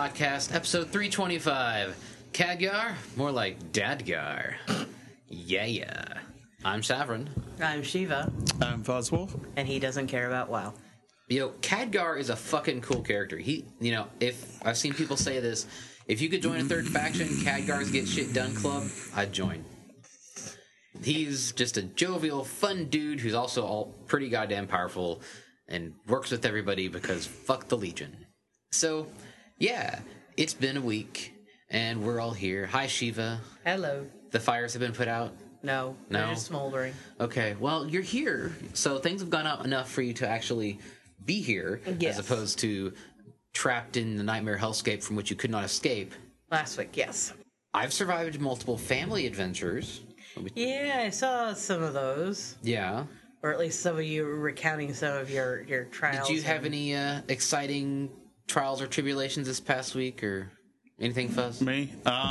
Podcast, episode 325. Khadgar, more like Dadgar. Yeah. I'm Savrin. I'm Shiva. I'm Fuzzwolf. And he doesn't care about WoW. Yo, Khadgar is a fucking cool character. If I've seen people say this, if you could join a third faction, Khadgar's Get Shit Done Club, I'd join. He's just a jovial, fun dude who's also all pretty goddamn powerful and works with everybody because fuck the Legion. So, yeah, it's been a week, and we're all here. Hi, Shiva. Hello. The fires have been put out? No, they're just smoldering. Okay, well, you're here, so things have gone up enough for you to actually be here, yes, as opposed to trapped in the nightmare hellscape from which you could not escape. Last week, yes. I've survived multiple family adventures. Yeah, I saw some of those. Yeah. Or at least some of you recounting some of your trials. Did you have any exciting trials or tribulations this past week, or anything, Fuzz? Me?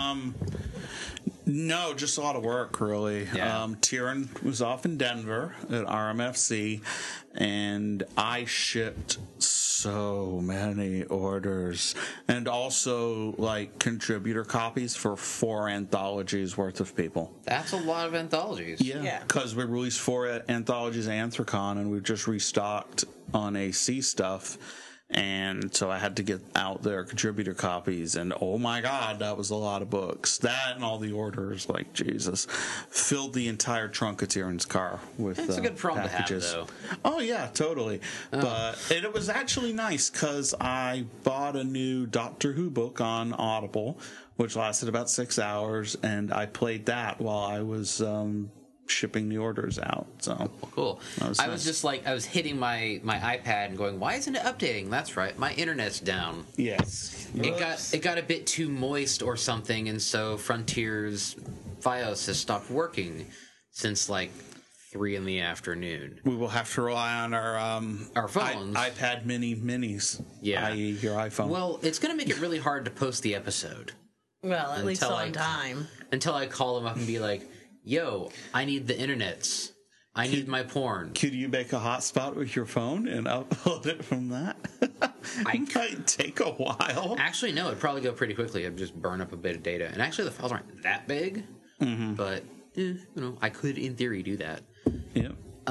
No, just a lot of work, really. Yeah. Tyrion was off in Denver at RMFC, and I shipped so many orders, and also like contributor copies for 4 anthologies worth of people. That's a lot of anthologies. Yeah, because we released 4 anthologies of Anthrocon, and we've just restocked on AC stuff. And so I had to get out their contributor copies, and oh my god, that was a lot of books. That and all the orders, like Jesus, filled the entire trunk of Tyrion's car with That's a good problem packages. to have, though. Oh yeah, totally. But it was actually nice because I bought a new Doctor Who book on Audible, which lasted about 6 hours, and I played that while I was shipping the orders out. So cool. I was just like, I was hitting my iPad and going, why isn't it updating? That's right, my internet's down. Yes. It got a bit too moist or something, and so Frontier's FiOS has stopped working since like 3 in the afternoon. We will have to rely on our phones. iPad minis. Yeah. i.e. your iPhone. Well, it's going to make it really hard to post the episode. Well, at least on time. Until I call them up and be like, yo, I need the internets. I need my porn. Could you make a hotspot with your phone and upload it from that? It might take a while. Actually, no, it'd probably go pretty quickly. I'd just burn up a bit of data. And actually, the files aren't that big. Mm-hmm. But, I could, in theory, do that. Yep.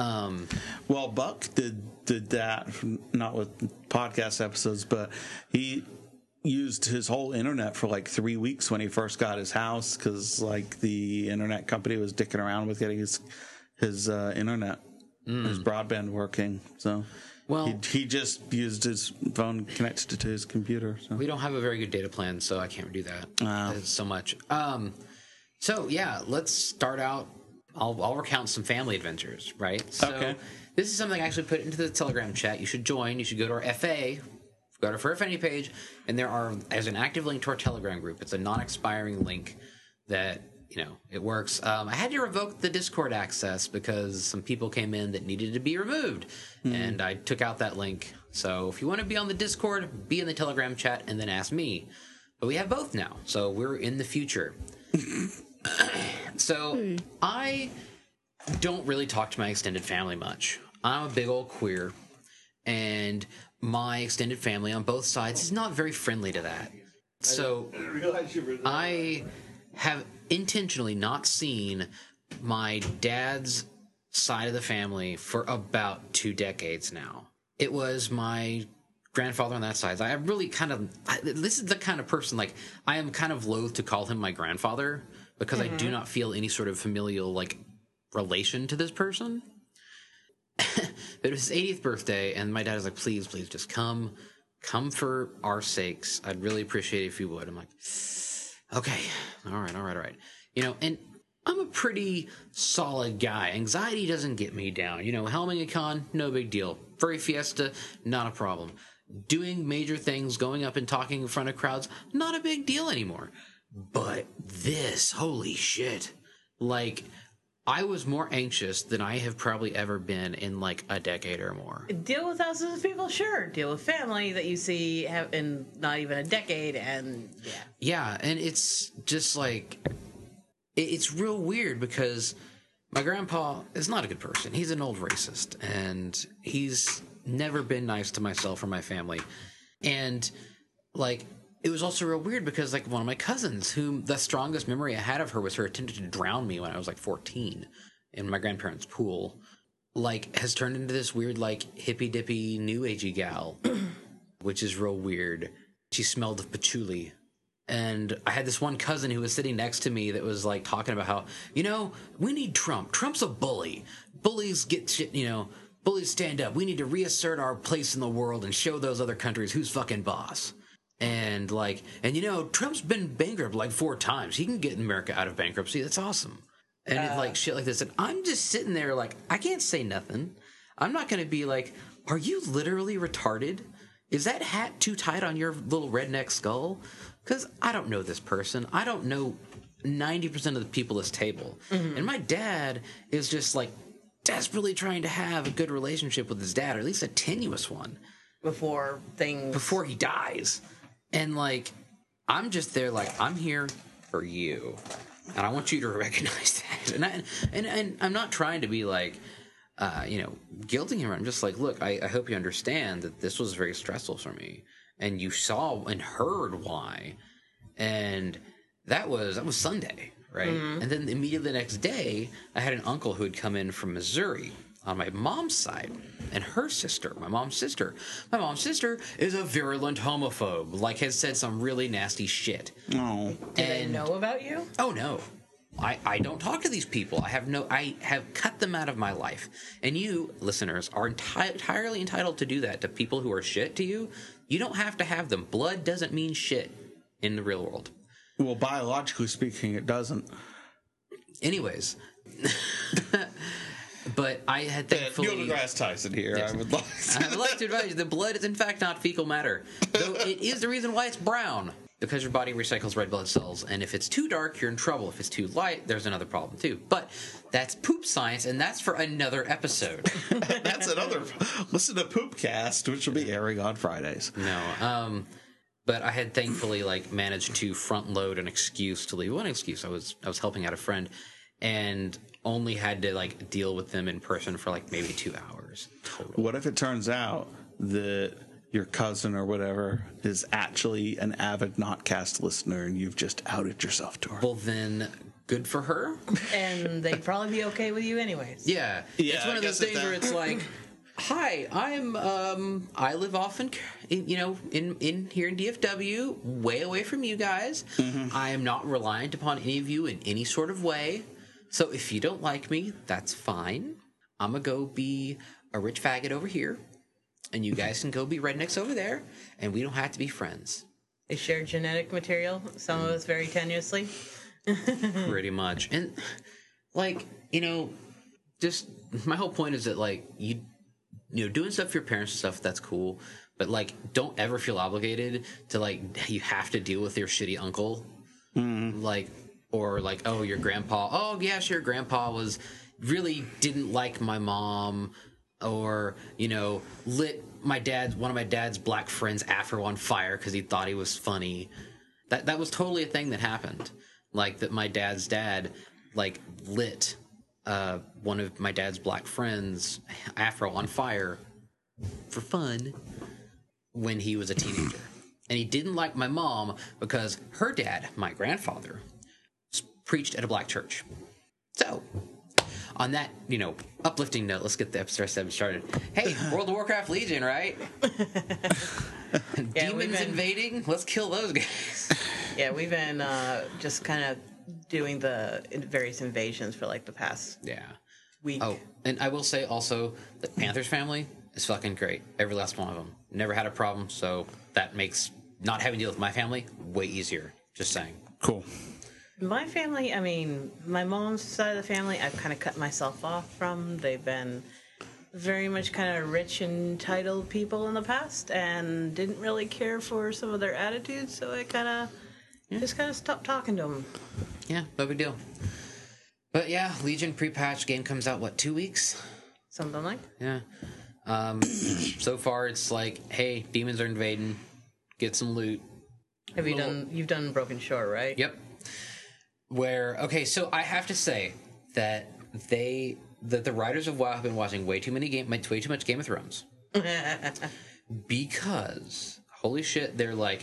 Well, Buck did that, not with podcast episodes, but he used his whole internet for like 3 weeks when he first got his house, because like the internet company was dicking around with getting his internet, his broadband working. So he just used his phone connected to his computer. So. We don't have a very good data plan, so I can't do that so much. So yeah, let's start out. I'll recount some family adventures, right? So okay. This is something I actually put into the Telegram chat. You should join. You should go to our FA. Go to For Affinity page, and there's an active link to our Telegram group. It's a non-expiring link that, it works. I had to revoke the Discord access because some people came in that needed to be removed, and I took out that link. So if you want to be on the Discord, be in the Telegram chat, and then ask me. But we have both now, so we're in the future. So I don't really talk to my extended family much. I'm a big old queer, and my extended family on both sides is not very friendly to that. So I have intentionally not seen my dad's side of the family for about 2 decades now. It was my grandfather on that side. I really this is the kind of person, like, I am kind of loath to call him my grandfather because I do not feel any sort of familial, like, relation to this person. It was his 80th birthday, and my dad was like, please just come for our sakes. I'd really appreciate it if you would. I'm like, okay, all right. And I'm a pretty solid guy. Anxiety doesn't get me down. Helming a con, no big deal. Furry Fiesta, not a problem. Doing major things, going up and talking in front of crowds, not a big deal anymore. But this, holy shit. Like, I was more anxious than I have probably ever been in like a decade or more. Deal with thousands of people, sure. Deal with family that you see in not even a decade, and yeah. Yeah, and it's just like, it's real weird because my grandpa is not a good person. He's an old racist, and he's never been nice to myself or my family. And like, it was also real weird because, like, one of my cousins, whom the strongest memory I had of her was her attempting to drown me when I was, like, 14 in my grandparents' pool, like, has turned into this weird, like, hippy-dippy, new-agey gal, which is real weird. She smelled of patchouli. And I had this one cousin who was sitting next to me that was, like, talking about how, you know, we need Trump. Trump's a bully. Bullies get shit, you know, bullies stand up. We need to reassert our place in the world and show those other countries who's fucking boss. And, like, and, you know, Trump's been bankrupt, like, 4 times. He can get America out of bankruptcy. That's awesome. And it's like shit like this. And I'm just sitting there like, I can't say nothing. I'm not going to be like, are you literally retarded? Is that hat too tight on your little redneck skull? Because I don't know this person. I don't know 90% of the people at this table. Mm-hmm. And my dad is just, like, desperately trying to have a good relationship with his dad, or at least a tenuous one. Before he dies. And, like, I'm just there like, I'm here for you. And I want you to recognize that. And I'm not trying to be like, you know, guilting him. I'm just like, look, I hope you understand that this was very stressful for me. And you saw and heard why. And that was Sunday, right? Mm-hmm. And then immediately the next day, I had an uncle who had come in from Missouri on my mom's side, and her sister, my mom's sister is a virulent homophobe, like has said some really nasty shit. Oh. Do they know about you? Oh, no. I don't talk to these people. I have cut them out of my life. And you, listeners, are entirely entitled to do that to people who are shit to you. You don't have to have them. Blood doesn't mean shit in the real world. Well, biologically speaking, it doesn't. Anyways. But I had thankfully... Neil deGrasse Tyson here. Yes. I would like to advise you that blood is in fact not fecal matter. Though it is the reason why it's brown. Because your body recycles red blood cells. And if it's too dark, you're in trouble. If it's too light, there's another problem too. But that's poop science, and that's for another episode. That's another... Listen to Poopcast, which will be airing on Fridays. No. But I had thankfully, like, managed to front load an excuse to leave. One excuse, I was helping out a friend, and only had to, like, deal with them in person for, like, maybe 2 hours total. What if it turns out that your cousin or whatever is actually an avid Notcast listener and you've just outed yourself to her? Well, then, good for her. And they'd probably be okay with you anyways. Yeah. It's one of those things where it's like, hi, I live off in here in DFW, way away from you guys. Mm-hmm. I am not reliant upon any of you in any sort of way. So if you don't like me, that's fine. I'm going to go be a rich faggot over here, and you guys can go be rednecks over there, and we don't have to be friends. They share genetic material, some of us very tenuously. Pretty much. And, like, you know, just my whole point is that, like, you know, doing stuff for your parents and stuff, that's cool. But, like, don't ever feel obligated to, like, you have to deal with your shitty uncle. Mm-hmm. Like, or, like, oh, your grandpa. Oh, yeah, sure, grandpa really didn't like my mom. Or, you know, lit one of my dad's black friends' afro on fire because he thought he was funny. That was totally a thing that happened. Like, that my dad's dad, like, lit one of my dad's black friends' afro on fire for fun when he was a teenager. And he didn't like my mom because her dad, my grandfather, preached at a black church. So, on that, you know, uplifting note, let's get the episode started. Hey, World of Warcraft Legion, right? Demons invading? Let's kill those guys. Yeah, we've been just kind of doing the various invasions for, like, the past week. Oh, and I will say also that Panthers family is fucking great. Every last one of them. Never had a problem, so that makes not having to deal with my family way easier. Just saying. Cool. My family, I mean, my mom's side of the family, I've kind of cut myself off from. They've been very much kind of rich, entitled people in the past and didn't really care for some of their attitudes, so I kind of just kind of stopped talking to them. Yeah, no big deal. But yeah, Legion pre-patch game comes out, what, 2 weeks? Something like that. Yeah. So far, it's like, hey, demons are invading. Get some loot. You've done Broken Shore, right? Yep. Okay, so I have to say that the writers of WoW have been watching way too much Game of Thrones. Because, holy shit, they're like,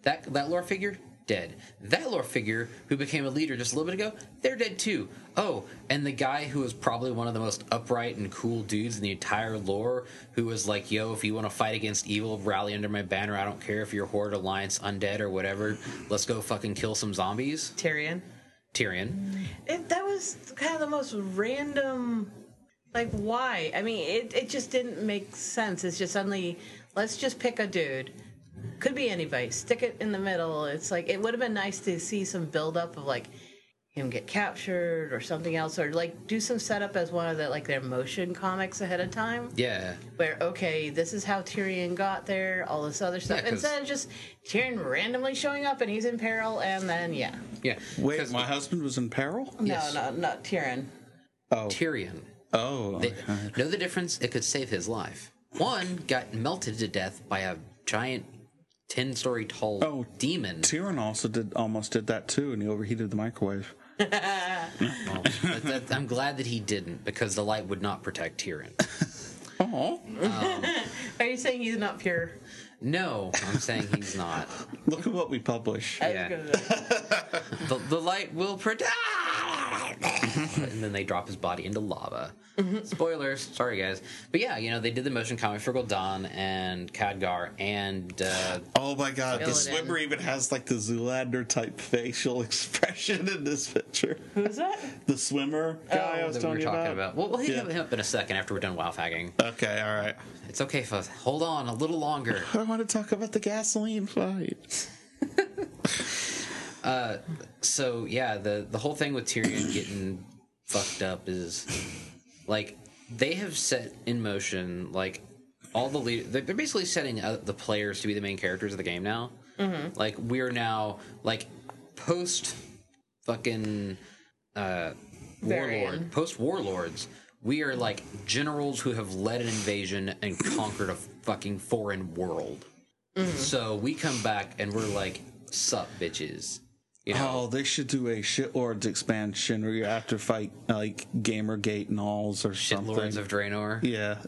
That lore figure, dead. That lore figure who became a leader just a little bit ago, they're dead too. Oh, and the guy who was probably one of the most upright and cool dudes in the entire lore, who was like, yo, if you want to fight against evil, rally under my banner. I don't care if you're Horde, Alliance, Undead, or whatever. Let's go fucking kill some zombies. Tyrion. That was kind of the most random... Like, why? I mean, it just didn't make sense. It's just suddenly, let's just pick a dude. Could be anybody. Stick it in the middle. It's like, it would have been nice to see some build-up of, like, him get captured or something else. Or, like, do some setup as one of the, like, their motion comics ahead of time. Yeah. Where, okay, this is how Tyrion got there, all this other stuff. Yeah, instead of just Tyrion randomly showing up and he's in peril, and then, yeah. Yeah. Wait, my husband was in peril? Yes. No, not Tyrion. Oh. Tyrion. Oh. Know the difference? It could save his life. One got melted to death by a giant 10-story tall demon. Tyrion also almost did that too, and he overheated the microwave. Well, I'm glad that he didn't, because the light would not protect Tyrion. Oh. Are you saying he's not pure? No, I'm saying he's not. Look at what we publish. Yeah. The light will protect. And then they drop his body into lava. Spoilers, sorry guys. But yeah, you know, they did the motion comic for Gul'dan and Khadgar and oh my god, the swimmer even has like the Zoolander type facial expression in this picture. Who's that? The swimmer guy I was talking about. Well, we'll hit him up in a second after we're done WoW fagging. Okay, alright. It's okay, Fuzz. Hold on a little longer. I want to talk about the gasoline fight. So yeah, the whole thing with Tyrion getting fucked up is like they have set in motion like all the they're basically setting up the players to be the main characters of the game now. Mm-hmm. Like we're now like post fucking warlords. We are like generals who have led an invasion and conquered a fucking foreign world. Mm-hmm. So we come back and we're like, sup, bitches. You know? Oh, they should do a Shitlords expansion where you have to fight like Gamergate and alls or something. Shitlords of Draenor. Yeah.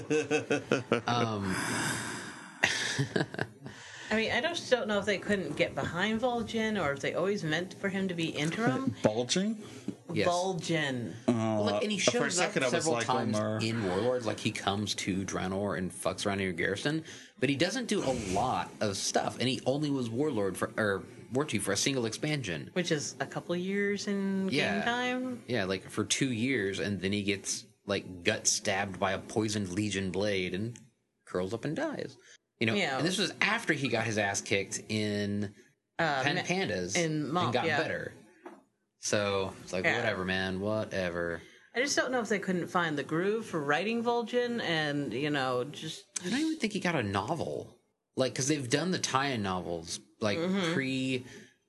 I mean, I just don't know if they couldn't get behind Vol'jin or if they always meant for him to be interim. Bulging? Yes. Vol'jin. Well, like, and he shows up several like times in Warlords. Like, he comes to Draenor and fucks around in your garrison, but he doesn't do a lot of stuff, and he only was War Chief for a single expansion. Which is a couple years in game time? Yeah, like, for 2 years, and then he gets, like, gut stabbed by a poisoned Legion blade and curls up and dies. You know, and this was after he got his ass kicked in Pandas and got better. So it's like, whatever, man, whatever. I just don't know if they couldn't find the groove for writing Vol'jin, and just. I don't even think he got a novel, like, because they've done the tie-in novels, like it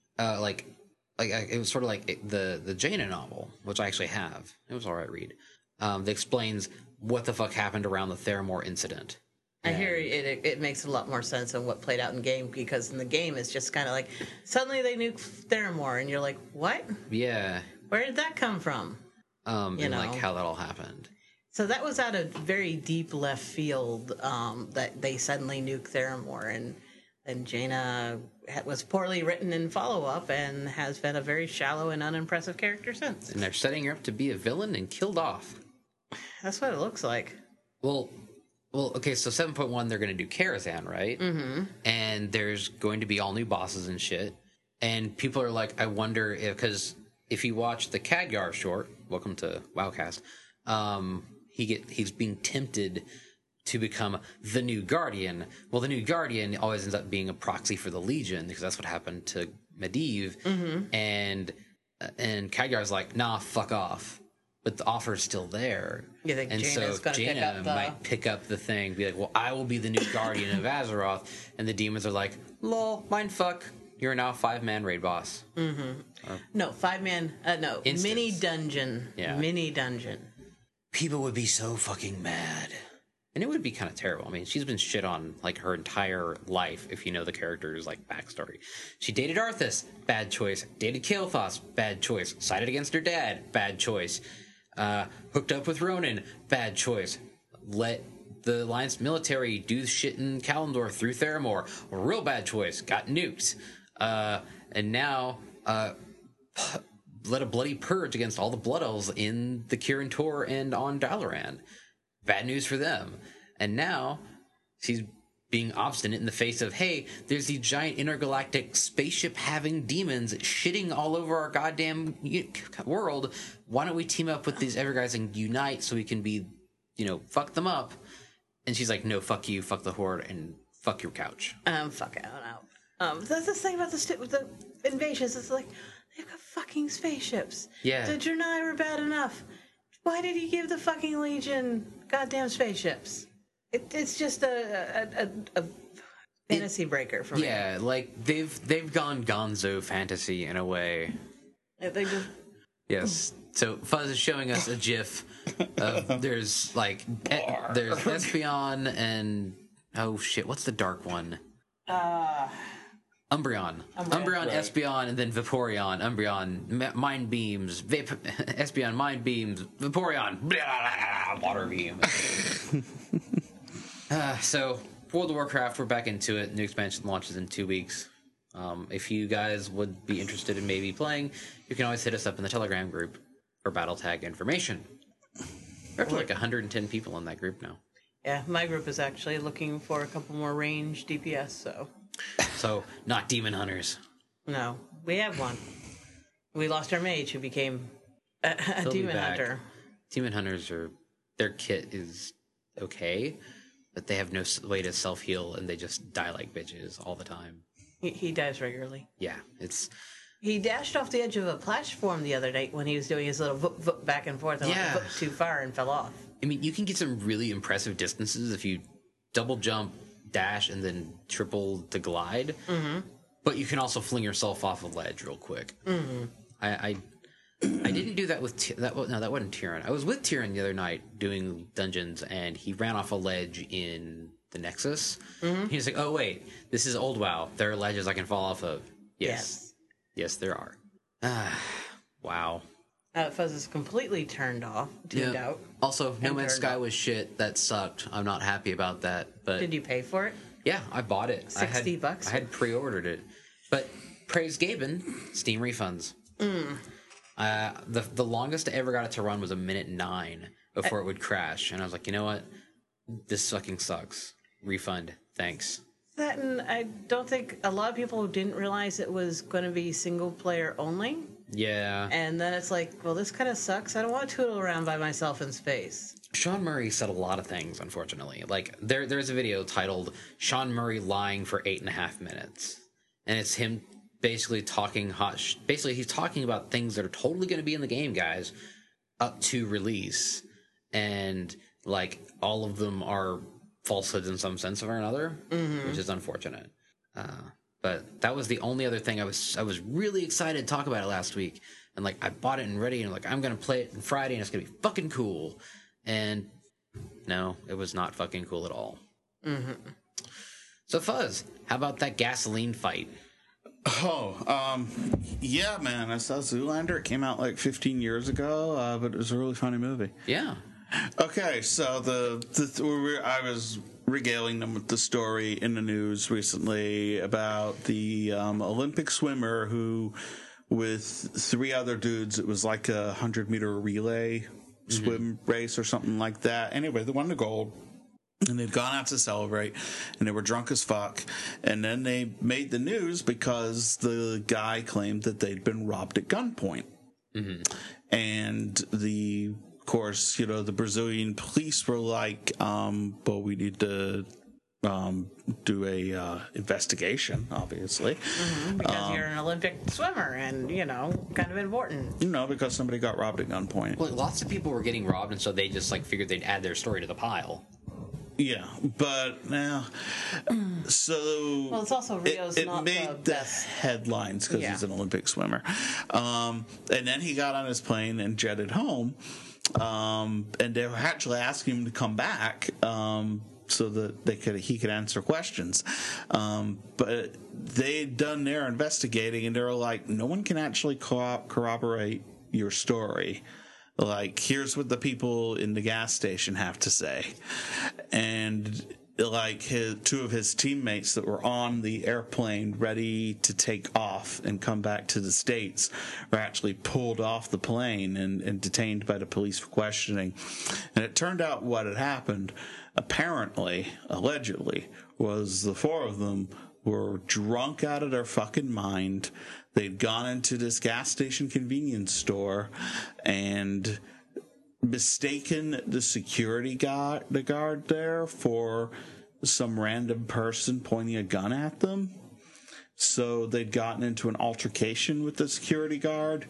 was sort of like the Jaina novel, which I actually have. It was alright read. That explains what the fuck happened around the Theramore incident. I hear it makes a lot more sense than what played out in game, because in the game it's just kind of like suddenly they nuke Theramore and you're like, what? Yeah. Where did that come from? Like how that all happened. So that was out of very deep left field that they suddenly nuke Theramore, and Jaina was poorly written in follow-up and has been a very shallow and unimpressive character since. And they're setting her up to be a villain and killed off. That's what it looks like. Well, okay, so 7.1, they're going to do Karazhan, right? Mm-hmm. And there's going to be all new bosses and shit. And people are like, I wonder if, because if you watch the Khadgar short, welcome to WoWcast, he's being tempted to become the new Guardian. Well, the new Guardian always ends up being a proxy for the Legion, because that's what happened to Medivh. Mm-hmm. And Khadgar's like, nah, fuck off. But the offer's still there. You think Jaina might pick up the thing, be like, well, I will be the new Guardian of Azeroth. And the demons are like, lol, mindfuck. You're now a 5-man raid boss. Mm-hmm. No, 5-man, Instance. mini dungeon. Yeah. Mini dungeon. People would be so fucking mad. And it would be kind of terrible. I mean, she's been shit on, like, her entire life, if you know the character's, like, backstory. She dated Arthas, bad choice. Dated Kael'thas, bad choice. Sided against her dad, bad choice. Hooked up with Ronan, bad choice. Let the Alliance military do shit in Kalimdor through Theramore. A real bad choice. Got nuked. And now led a bloody purge against all the Blood Elves in the Kirin Tor and on Dalaran. Bad news for them. And now she's being obstinate in the face of, hey, there's these giant intergalactic spaceship-having demons shitting all over our goddamn world. Why don't we team up with these Everguys and unite so we can be, fuck them up? And she's like, no, fuck you, fuck the Horde, and fuck your couch. Fuck it, out. That's the thing about the invasions. It's like, they've got fucking spaceships. Yeah. The Draenei were bad enough. Why did he give the fucking Legion goddamn spaceships? It's just a fantasy breaker for me. Yeah, like they've gone Gonzo fantasy in a way. They just... Yes. So Fuzz is showing us a GIF of there's there's Espeon and oh shit, what's the dark one? Umbreon, right. Espeon, and then Vaporeon. Umbreon, Mind Beams, Espeon, Mind Beams, Vaporeon, blah, Water Beam. So, World of Warcraft, we're back into it. New expansion launches in 2 weeks. If you guys would be interested in maybe playing, you can always hit us up in the Telegram group for battle tag information. We're up to like 110 people in that group now. Yeah, my group is actually looking for a couple more range DPS, So, not Demon Hunters. No, we have one. We lost our mage who became a Demon Hunter. Demon Hunters their kit is okay, but they have no way to self-heal, and they just die like bitches all the time. He dies regularly. Yeah, He dashed off the edge of a platform the other night when he was doing his little voop back and forth and went too far and fell off. I mean, you can get some really impressive distances if you double jump, dash, and then triple to glide. Mm-hmm. But you can also fling yourself off a ledge real quick. Mm-hmm. I didn't do that with that wasn't Tyrion. I was with Tyrion the other night doing dungeons, and he ran off a ledge in the Nexus. Mm-hmm. He was like, "Oh wait, this is old WoW. There are ledges I can fall off of." Yes, there are. Wow. Fuzz is completely tuned out. Also, No Man's Sky was shit. That sucked. I'm not happy about that. But did you pay for it? Yeah, I bought it. $60. I had pre-ordered it, but praise Gaben, Steam refunds. The longest I ever got it to run was 1:09 before it would crash, and I was like, you know what? This fucking sucks. Refund, thanks. That, and I don't think a lot of people didn't realize it was going to be single player only. Yeah. And then it's like, well, this kind of sucks. I don't want to tootle around by myself in space. Sean Murray said a lot of things, unfortunately. Like, there's a video titled Sean Murray Lying for 8.5 minutes. And it's him basically talking basically, he's talking about things that are totally going to be in the game, guys, up to release. And, like, all of them are falsehoods in some sense or another, which is unfortunate. But that was the only other thing I was really excited to talk about it last week. And, like, I bought it and ready, and, like, I'm going to play it on Friday, and it's going to be fucking cool. And no, it was not fucking cool at all. Mm-hmm. So, Fuzz, how about that gasoline fight? Yeah, man. I saw Zoolander. It came out like 15 years ago, but it was a really funny movie. Yeah. Okay, so I was regaling them with the story in the news recently about the Olympic swimmer who, with 3 other dudes, it was like a 100-meter relay swim race or something like that. Anyway, they won the gold. And they'd gone out to celebrate, and they were drunk as fuck. And then they made the news because the guy claimed that they'd been robbed at gunpoint. Mm-hmm. And of course, the Brazilian police were like, well, we need to do a investigation, obviously. Mm-hmm, because you're an Olympic swimmer and, kind of important. Because somebody got robbed at gunpoint. Well, lots of people were getting robbed, and so they just, figured they'd add their story to the pile. Yeah, but now, so well, it's also Rio's it not made the headlines because he's an Olympic swimmer, and then he got on his plane and jetted home, and they were actually asking him to come back so that he could answer questions, but they'd done their investigating and they were like, no one can actually corroborate your story. like, here's what the people in the gas station have to say. And like two of his teammates that were on the airplane ready to take off and come back to the States were actually pulled off the plane and detained by the police for questioning. And it turned out what had happened, apparently, allegedly, was the four of them were drunk out of their fucking mind. They'd gone into this gas station convenience store and mistaken the security guard, the guard there, for some random person pointing a gun at them. So they'd gotten into an altercation with the security guard,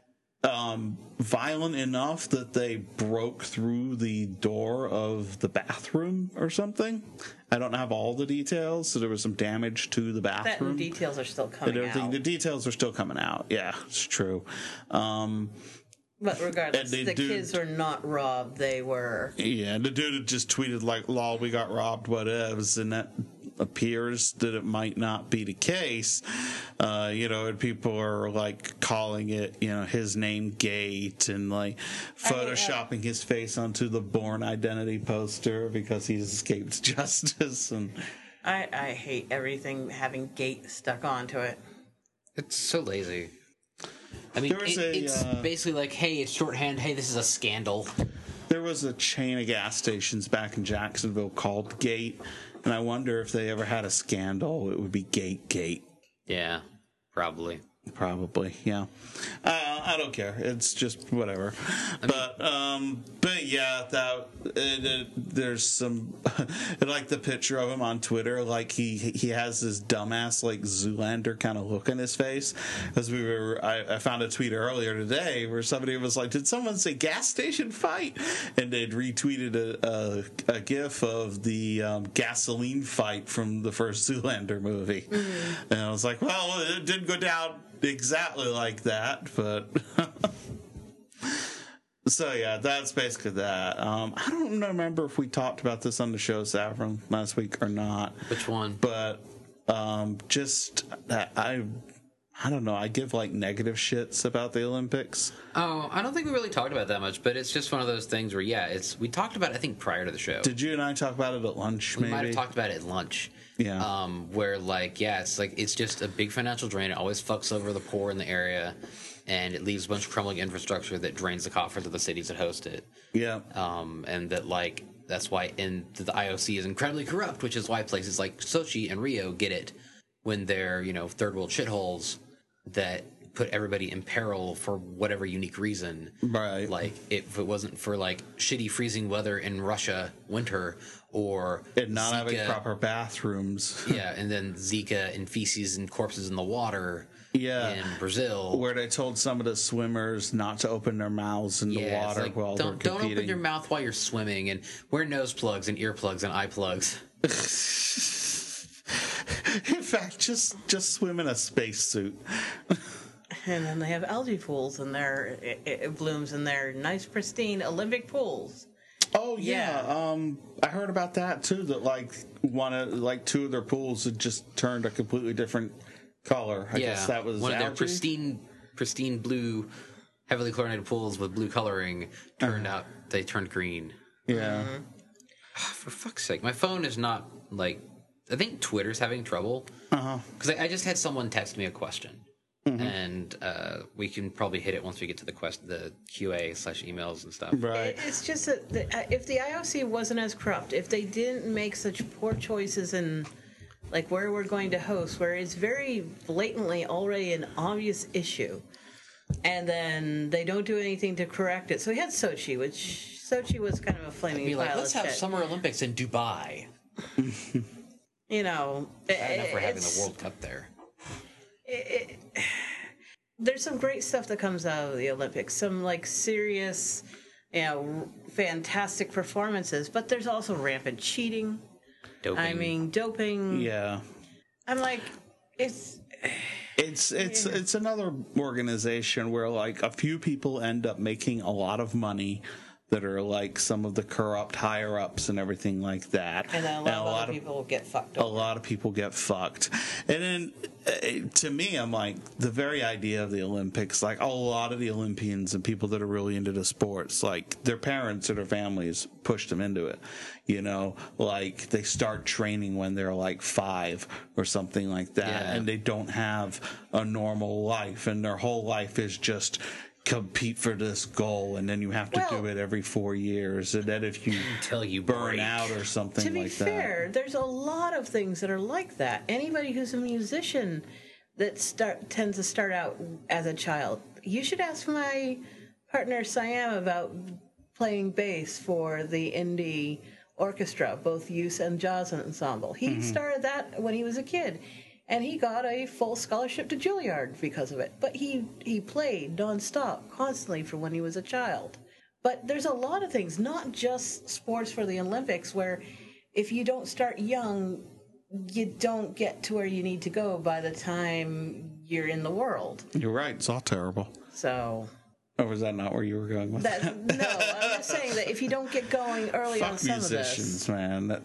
violent enough that they broke through the door of the bathroom or something. I don't have all the details, so there was some damage to the bathroom. That details are still coming out. The details are still coming out. Yeah, it's true. But regardless, the kids were not robbed. They were... Yeah, the dude had just tweeted, like, lol, we got robbed, whatevs, and that appears that it might not be the case. And people are, like, calling it, his name Gate, and, like, photoshopping his face onto the Bourne Identity poster because he's escaped justice. And I hate everything having Gate stuck onto it. It's so lazy. I mean, it's basically like, hey, it's shorthand. Hey, this is a scandal. There was a chain of gas stations back in Jacksonville called Gate, and I wonder if they ever had a scandal, it would be Gate. Yeah, probably. Probably, yeah. I don't care. It's just whatever. But yeah, there's some like the picture of him on Twitter. Like he has this dumbass like Zoolander kind of look in his face. As I found a tweet earlier today where somebody was like, "Did someone say gas station fight?" And they'd retweeted a gif of the gasoline fight from the first Zoolander movie. Mm-hmm. And I was like, well, it didn't go down exactly like that, but so yeah, that's basically that. I don't remember if we talked about this on the show, Saffron, last week or not. Which one? But just that I don't know. I give like negative shits about the Olympics. Oh, I don't think we really talked about that much, but it's just one of those things where we talked about it, I think, prior to the show. Did you and I talk about it at lunch? We might have talked about it at lunch. Yeah. Where it's just a big financial drain. It always fucks over the poor in the area, and it leaves a bunch of crumbling infrastructure that drains the coffers of the cities that host it. Yeah. And that's why the IOC is incredibly corrupt, which is why places like Sochi and Rio get it when they're, third world shitholes that put everybody in peril for whatever unique reason. Right. Like, if it wasn't for, like, shitty freezing weather in Russia winter, or and not having proper bathrooms. Yeah, and then Zika and feces and corpses in the water. Yeah. In Brazil, where they told some of the swimmers not to open their mouths in the water while they're competing. Don't open your mouth while you're swimming, and wear nose plugs and earplugs and eye plugs. In fact, just swim in a spacesuit. And then they have algae pools in their it blooms in their nice pristine Olympic pools. Oh yeah. I heard about that too. That two of their pools had just turned a completely different color. I guess that was one of their pristine blue, heavily chlorinated pools with blue coloring turned out they turned green. Yeah. Mm-hmm. For fuck's sake, my phone is not like. I think Twitter's having trouble because I just had someone text me a question. Mm-hmm. And we can probably hit it once we get to the QA/emails and stuff. Right. It's just that if the IOC wasn't as corrupt, if they didn't make such poor choices in like where we're going to host, where it's very blatantly already an obvious issue, and then they don't do anything to correct it. So we had Sochi, which Sochi was kind of a flaming pile of shit. Let's have Summer Olympics in Dubai. Enough for having the World Cup there. There's some great stuff that comes out of the Olympics. Some serious, fantastic performances. But there's also rampant cheating. Doping. Yeah. I'm like, it's another organization where a few people end up making a lot of money that are like some of the corrupt higher ups and everything like that. And then a lot of people get fucked over. A lot of people get fucked. And then to me, I'm like, the very idea of the Olympics, like a lot of the Olympians and people that are really into the sports, like their parents or their families pushed them into it. You know, like they start training when they're like 5 or something like that. Yeah. And they don't have a normal life, and their whole life is just compete for this goal, and then you have to do it every 4 years, and then if you until you burn out or something like that. To be fair, there's a lot of things that are like that. Anybody who's a musician that tends to start out as a child. You should ask my partner Siam about playing bass for the indie orchestra, both youth and jazz ensemble. He started that when he was a kid. And he got a full scholarship to Juilliard because of it. But he played nonstop, constantly, from when he was a child. But there's a lot of things, not just sports for the Olympics, where if you don't start young, you don't get to where you need to go by the time you're in the world. You're right. It's all terrible. So... Or was that not where you were going with that? No, I'm just saying that if you don't get going early on some of this... musicians, man.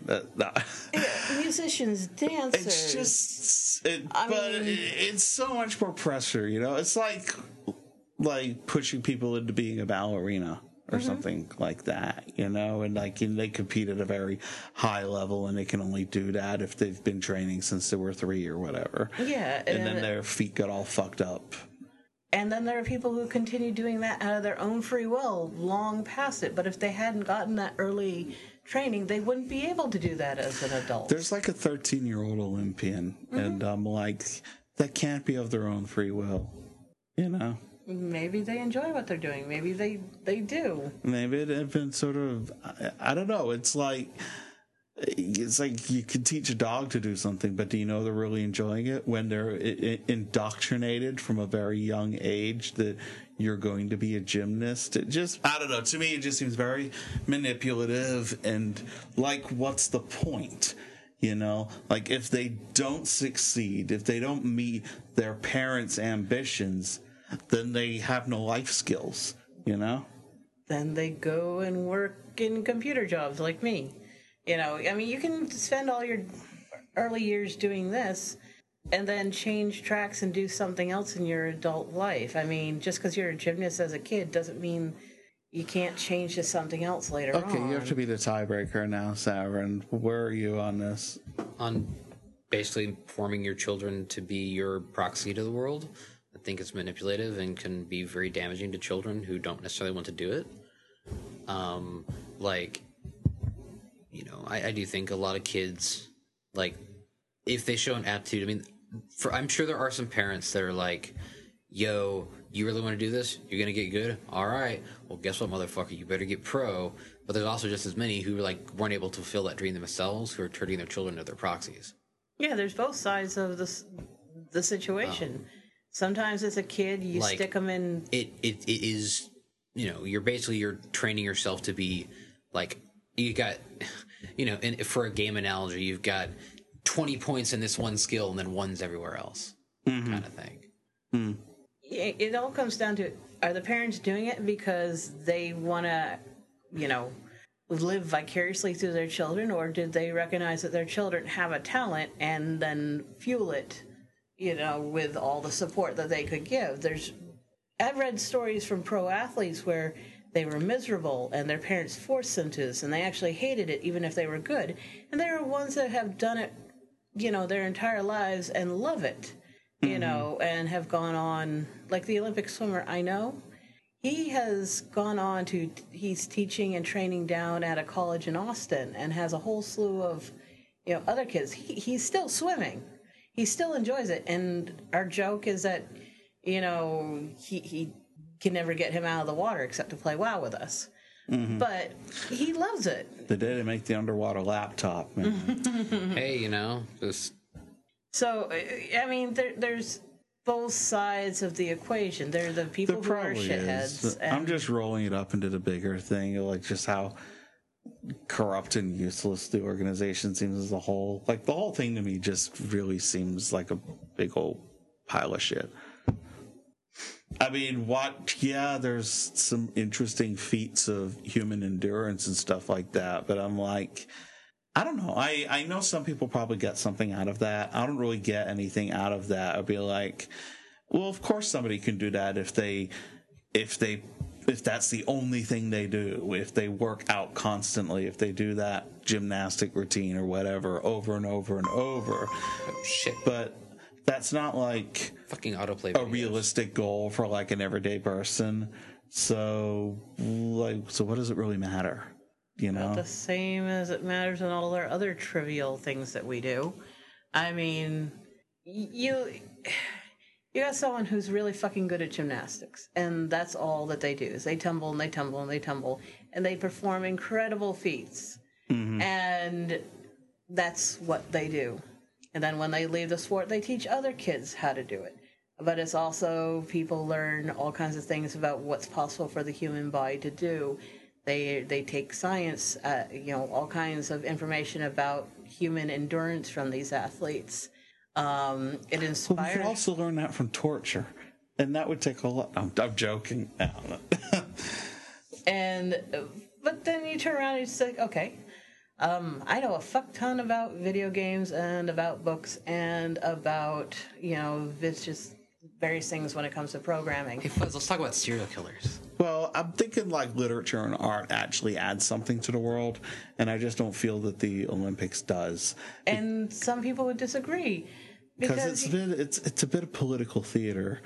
Musicians, dancers... It's just... it's so much more pressure, you know? It's like pushing people into being a ballerina or something like that, you know? And they compete at a very high level, and they can only do that if they've been training since they were 3 or whatever. Yeah. And then their feet got all fucked up. And then there are people who continue doing that out of their own free will long past it. But if they hadn't gotten that early training, they wouldn't be able to do that as an adult. There's like a 13-year-old Olympian, and I'm like, that can't be of their own free will, you know? Maybe they enjoy what they're doing. Maybe they do. Maybe they've been sort of, I don't know, it's like you can teach a dog to do something, but do you know they're really enjoying it when they're indoctrinated from a very young age that you're going to be a gymnast? It just, I don't know. To me, it just seems very manipulative, and like, what's the point? You know, like if they don't succeed, if they don't meet their parents' ambitions, then they have no life skills, you know? Then they go and work in computer jobs like me. You know, I mean, you can spend all your early years doing this and then change tracks and do something else in your adult life. I mean, just because you're a gymnast as a kid doesn't mean you can't change to something else later on. Okay, you have to be the tiebreaker now, Savrin. Where are you on this? On basically forming your children to be your proxy to the world. I think it's manipulative and can be very damaging to children who don't necessarily want to do it. You know, I do think a lot of kids, like, if they show an aptitude, I mean, I'm sure there are some parents that are like, yo, you really want to do this? You're going to get good? All right. Well, guess what, motherfucker? You better get pro. But there's also just as many who, weren't able to fulfill that dream themselves, who are turning their children into their proxies. Yeah, there's both sides of the situation. Sometimes as a kid, you stick them in... It is, you know, you're training yourself to be, you got... You know, and for a game analogy, you've got 20 points in this one skill and then one's everywhere else, kind of thing. It all comes down to, are the parents doing it because they want to, you know, live vicariously through their children, or did they recognize that their children have a talent and then fuel it, you know, with all the support that they could give? I've read stories from pro athletes where they were miserable and their parents forced them to this, and they actually hated it even if they were good. And there are ones that have done it, you know, their entire lives and love it, you know, and have gone on, like the Olympic swimmer I know. He has gone on to, he's teaching and training down at a college in Austin and has a whole slew of, you know, other kids. He's still swimming. He still enjoys it. And our joke is that, you know, he can never get him out of the water except to play WoW with us. But he loves it. The day they make the underwater laptop, man. Hey, you know, just... So, I mean, there's both sides of the equation. There are the people who are shitheads. I'm just rolling it up into the bigger thing, like just how corrupt and useless the organization seems as a whole. Like, the whole thing to me just really seems like a big old pile of shit. I mean, there's some interesting feats of human endurance and stuff like that, but I'm like, I don't know. I know some people probably get something out of that. I don't really get anything out of that. I'd be like, well, of course somebody can do that if that's the only thing they do, if they work out constantly, if they do that gymnastic routine or whatever over and over and over. Oh, shit. But that's not like fucking autoplay a realistic goal for like an everyday person. So what does it really matter? You know? Not the same as it matters in all our other trivial things that we do. I mean, you got someone who's really fucking good at gymnastics, and that's all that they do is they tumble and they tumble and they tumble, and they perform incredible feats. Mm-hmm. And that's what they do. And then when they leave the sport, they teach other kids how to do it. But it's also people learn all kinds of things about what's possible for the human body to do. They take science, all kinds of information about human endurance from these athletes. It inspires. Well, we could also learn that from torture, and that would take a lot. I'm joking. But then you turn around and you say, okay, I know a fuck ton about video games and about books and about it's just various things when it comes to programming. Hey, Fuzz, let's talk about serial killers. Well, I'm thinking like literature and art actually adds something to the world, and I just don't feel that the Olympics does. And some people would disagree because it's a bit of political theater,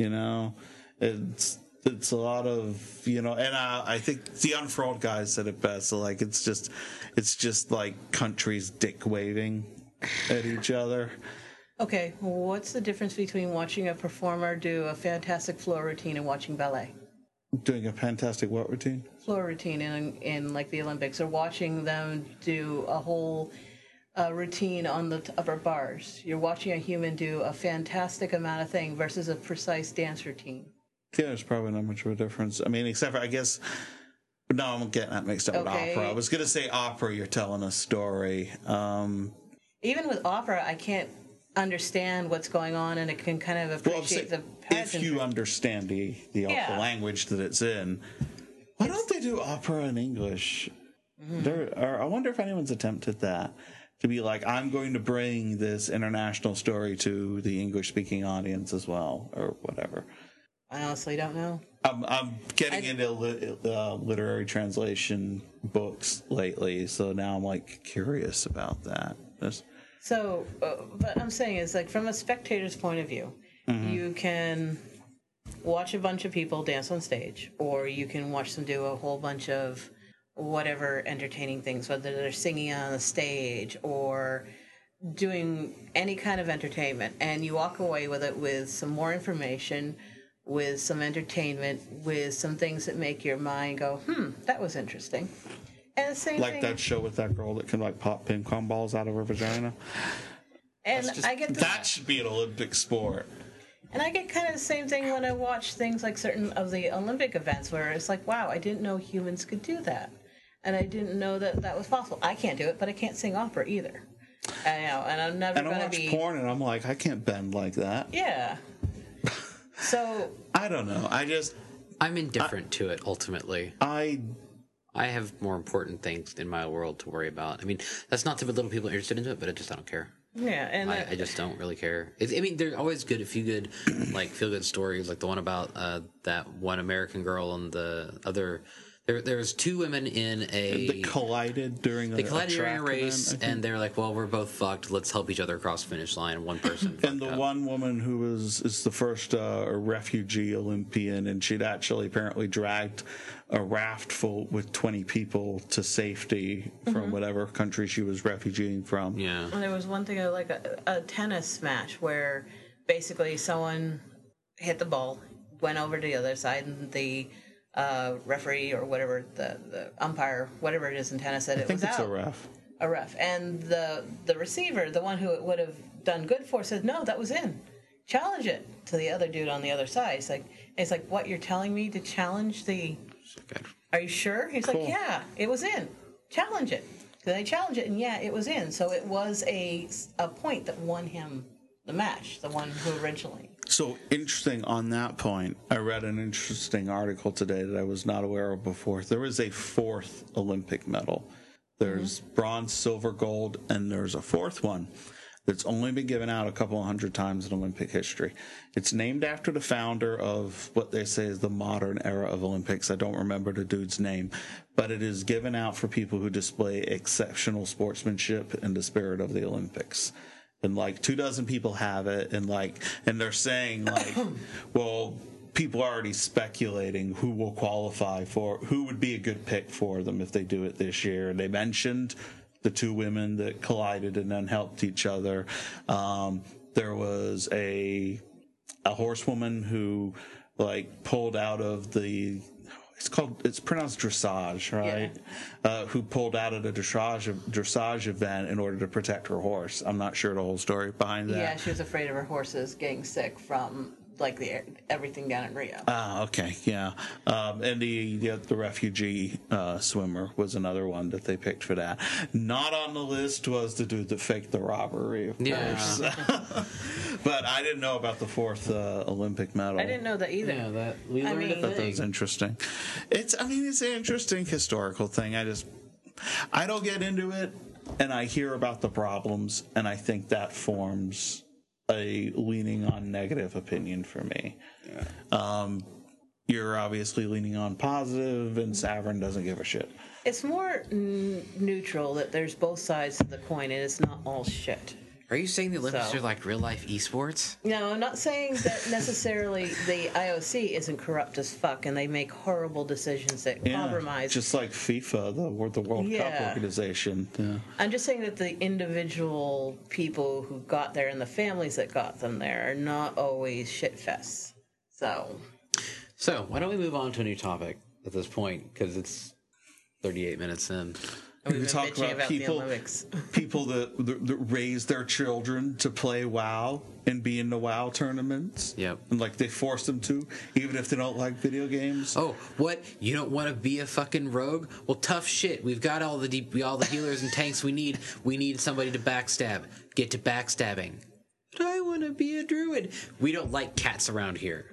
It's a lot of and I think the Unfurled guy said it best. So like it's just like countries dick waving at each other. Okay, what's the difference between watching a performer do a fantastic floor routine and watching ballet? Doing a fantastic what routine? Floor routine in like the Olympics, or watching them do a whole routine on the upper bars. You're watching a human do a fantastic amount of thing versus a precise dance routine. Yeah, there's probably not much of a difference. I mean, except for, I guess, no, I'm getting that mixed up with opera. I was going to say opera, you're telling a story. Even with opera, I can't understand what's going on, and it can kind of appreciate the pageantry. If you understand the language that it's in. Why don't they do opera in English? Mm-hmm. I wonder if anyone's attempted that. To be like, I'm going to bring this international story to the English-speaking audience as well, or whatever. I honestly don't know. I'm getting into literary translation books lately, so now I'm like curious about that. So, but I'm saying is like from a spectator's point of view, mm-hmm. you can watch a bunch of people dance on stage, or you can watch them do a whole bunch of whatever entertaining things, whether they're singing on the stage or doing any kind of entertainment, and you walk away with it with some more information, with some entertainment, with some things that make your mind go, that was interesting. And the same like thing, that show with that girl that can like pop ping pong balls out of her vagina. And I get that should be an Olympic sport. And I get kind of the same thing when I watch things like certain of the Olympic events, where it's like, wow, I didn't know humans could do that, and I didn't know that that was possible. I can't do it, but I can't sing opera either. I know, and I'm never going to be. And I watch porn, and I'm like, I can't bend like that. Yeah. So I don't know. I'm indifferent to it ultimately. I have more important things in my world to worry about. I mean, that's not to belittle people interested in it, but I don't care. Yeah, and I just don't really care. I mean, they're always good, a few good, like feel good stories, like the one about that one American girl and the other. There was two women in a. They collided during a race, and they're like, "Well, we're both fucked. Let's help each other across the finish line." And one person. And the one woman who is the first refugee Olympian, and she'd actually apparently dragged a raft full with 20 people to safety from whatever country she was refugeeing from. Yeah. And there was one thing like a tennis match where basically someone hit the ball, went over to the other side, and the referee or whatever, the umpire, whatever it is in tennis, said it was out. I think it's a ref. And the receiver, the one who it would have done good for, said, no, that was in. Challenge it to the other dude on the other side. It's like, what, you're telling me to challenge the... Are you sure? He's cool. Like, yeah, it was in. Challenge it. So they challenged it, and yeah, it was in. So it was a point that won him the match, the one who originally... So interesting on that point. I read an interesting article today that I was not aware of before. There is a fourth Olympic medal. There's bronze, silver, gold, and there's a fourth one that's only been given out a couple of hundred times in Olympic history. It's named after the founder of what they say is the modern era of Olympics. I don't remember the dude's name, but it is given out for people who display exceptional sportsmanship in the spirit of the Olympics. And like 24 people have it, and they're saying like, well, people are already speculating who will qualify for, who would be a good pick for them if they do it this year. And they mentioned the two women that collided and then helped each other. There was a horsewoman who like pulled out of the, it's pronounced dressage, right? Yeah. Who pulled out of the dressage event in order to protect her horse. I'm not sure the whole story behind that. Yeah, she was afraid of her horses getting sick from like everything down in Rio. Ah, okay, yeah. And the refugee swimmer was another one that they picked for that. Not on the list was the dude that faked the robbery, of course. But I didn't know about the fourth Olympic medal. I didn't know that either. Yeah, that we learned a That was interesting. It's an interesting historical thing. I don't get into it, and I hear about the problems, and I think that forms a leaning on negative opinion for me. Yeah. You're obviously leaning on positive, and Savern doesn't give a shit. It's more neutral, that there's both sides to the coin, and it's not all shit. Are you saying the Olympics are like real life esports? No, I'm not saying that necessarily the IOC isn't corrupt as fuck and they make horrible decisions that compromise. Just like FIFA, the World Cup organization. Yeah. I'm just saying that the individual people who got there and the families that got them there are not always shitfests. So why don't we move on to a new topic at this point, because it's 38 minutes in. We talk about people that raise their children to play WoW and be in the WoW tournaments. Yep. And like they force them to, even if they don't like video games. Oh, what? You don't want to be a fucking rogue? Well, tough shit. We've got all the healers and tanks we need. We need somebody to backstab. Get to backstabbing. But I want to be a druid. We don't like cats around here.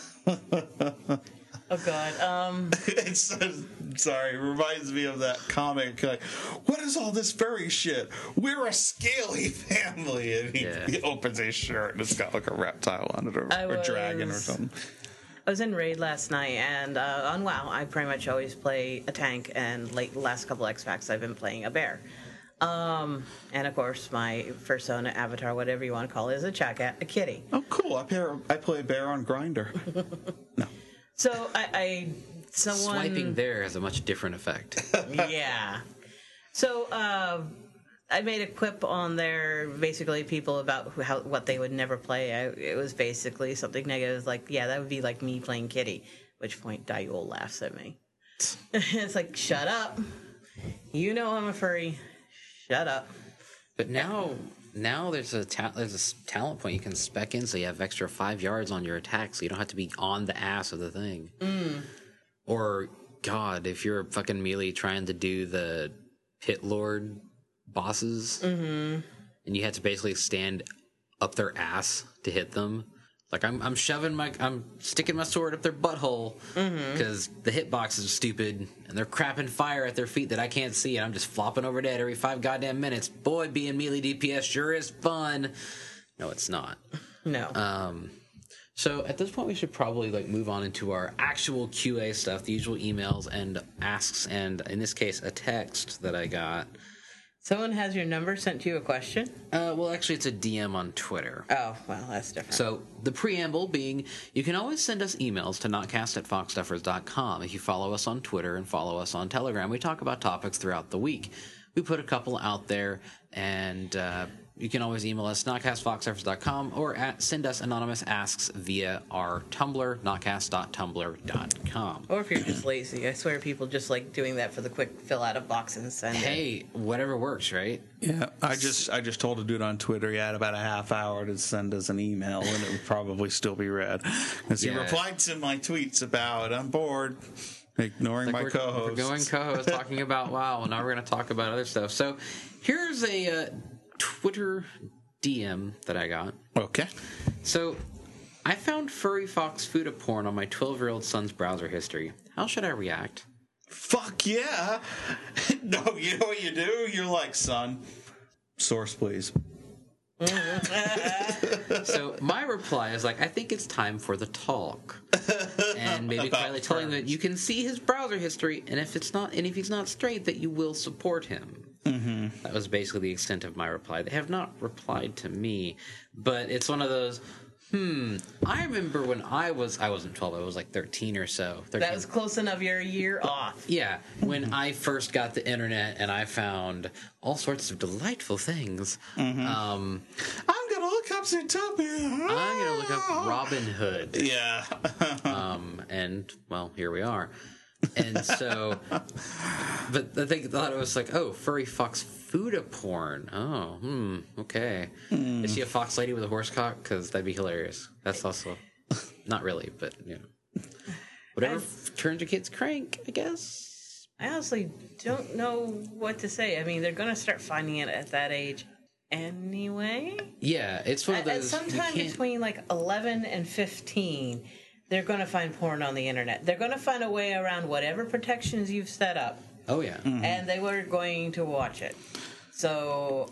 Oh God. Sorry, it reminds me of that comic. Like, what is all this furry shit? We're a scaly family, and he opens his shirt and it's got like a reptile on it, or a dragon or something. I was in Raid last night, and on WoW, I pretty much always play a tank, and the last couple X-Packs I've been playing a bear. And of course, my persona, avatar, whatever you want to call it, is a kitty. Oh, cool! I play a bear on Grindr. No. So swiping there has a much different effect. Yeah. So I made a quip on there, basically people about what they would never play. It was basically something negative, like, yeah, that would be like me playing kitty. Which point Diol laughs at me. It's like, shut up. You know I'm a furry. Shut up. But now there's a talent point you can spec in, so you have extra 5 yards on your attack, so you don't have to be on the ass of the thing. Or, God, if you're fucking melee trying to do the Pit Lord bosses, and you have to basically stand up their ass to hit them. Like, I'm sticking my sword up their butthole because the hitboxes are stupid and they're crapping fire at their feet that I can't see, and I'm just flopping over dead every 5 goddamn minutes. Boy, being melee DPS sure is fun. No, it's not. No. So at this point, we should probably move on into our actual QA stuff, the usual emails and asks, and in this case, a text that I got. Someone has your number, sent you a question? Well, actually, it's a DM on Twitter. Oh, well, that's different. So the preamble being, you can always send us emails to notcast@foxstuffers.com. If you follow us on Twitter and follow us on Telegram, we talk about topics throughout the week. We put a couple out there, and you can always email us, notcast@foxstuffers.com, or send us anonymous asks via our Tumblr, notcast.tumblr.com. Or if you're just lazy. I swear people just like doing that for the quick fill out of box and send it. Whatever works, right? Yeah, I just told a dude on Twitter he had about a half hour to send us an email, and it would probably still be read. Because he replied to my tweets about, I'm bored. Ignoring my co-host. We're going co-host talking about WoW, and now we're going to talk about other stuff. So here's a Twitter DM that I got. Okay. So I found furry fox Fuda porn on my 12-year-old son's browser history. How should I react? Fuck yeah. No, you know what you do? You're like, son, source please. So my reply is like, I think it's time for the talk, and maybe quietly telling him that you can see his browser history, and if he's not straight, that you will support him. Mm-hmm. That was basically the extent of my reply. They have not replied to me, but it's one of those. I remember when I wasn't 12, I was like 13 or so. 13. That was close enough. You're a year off. Yeah, when I first got the internet and I found all sorts of delightful things. Mm-hmm. I'm gonna look up Zootopia. I'm gonna look up Robin Hood. Yeah. And well, here we are. And so, but I thought it was like, oh, furry fox Fuda porn. Oh, okay. Is she a fox lady with a horse cock? Because that'd be hilarious. That's also not really, but you know, whatever turns your kids crank, I guess. I honestly don't know what to say. I mean, they're going to start finding it at that age anyway. Yeah, it's one of those. At sometime between like 11 and 15, they're going to find porn on the internet. They're going to find a way around whatever protections you've set up. Oh, yeah. Mm-hmm. And they were going to watch it. So,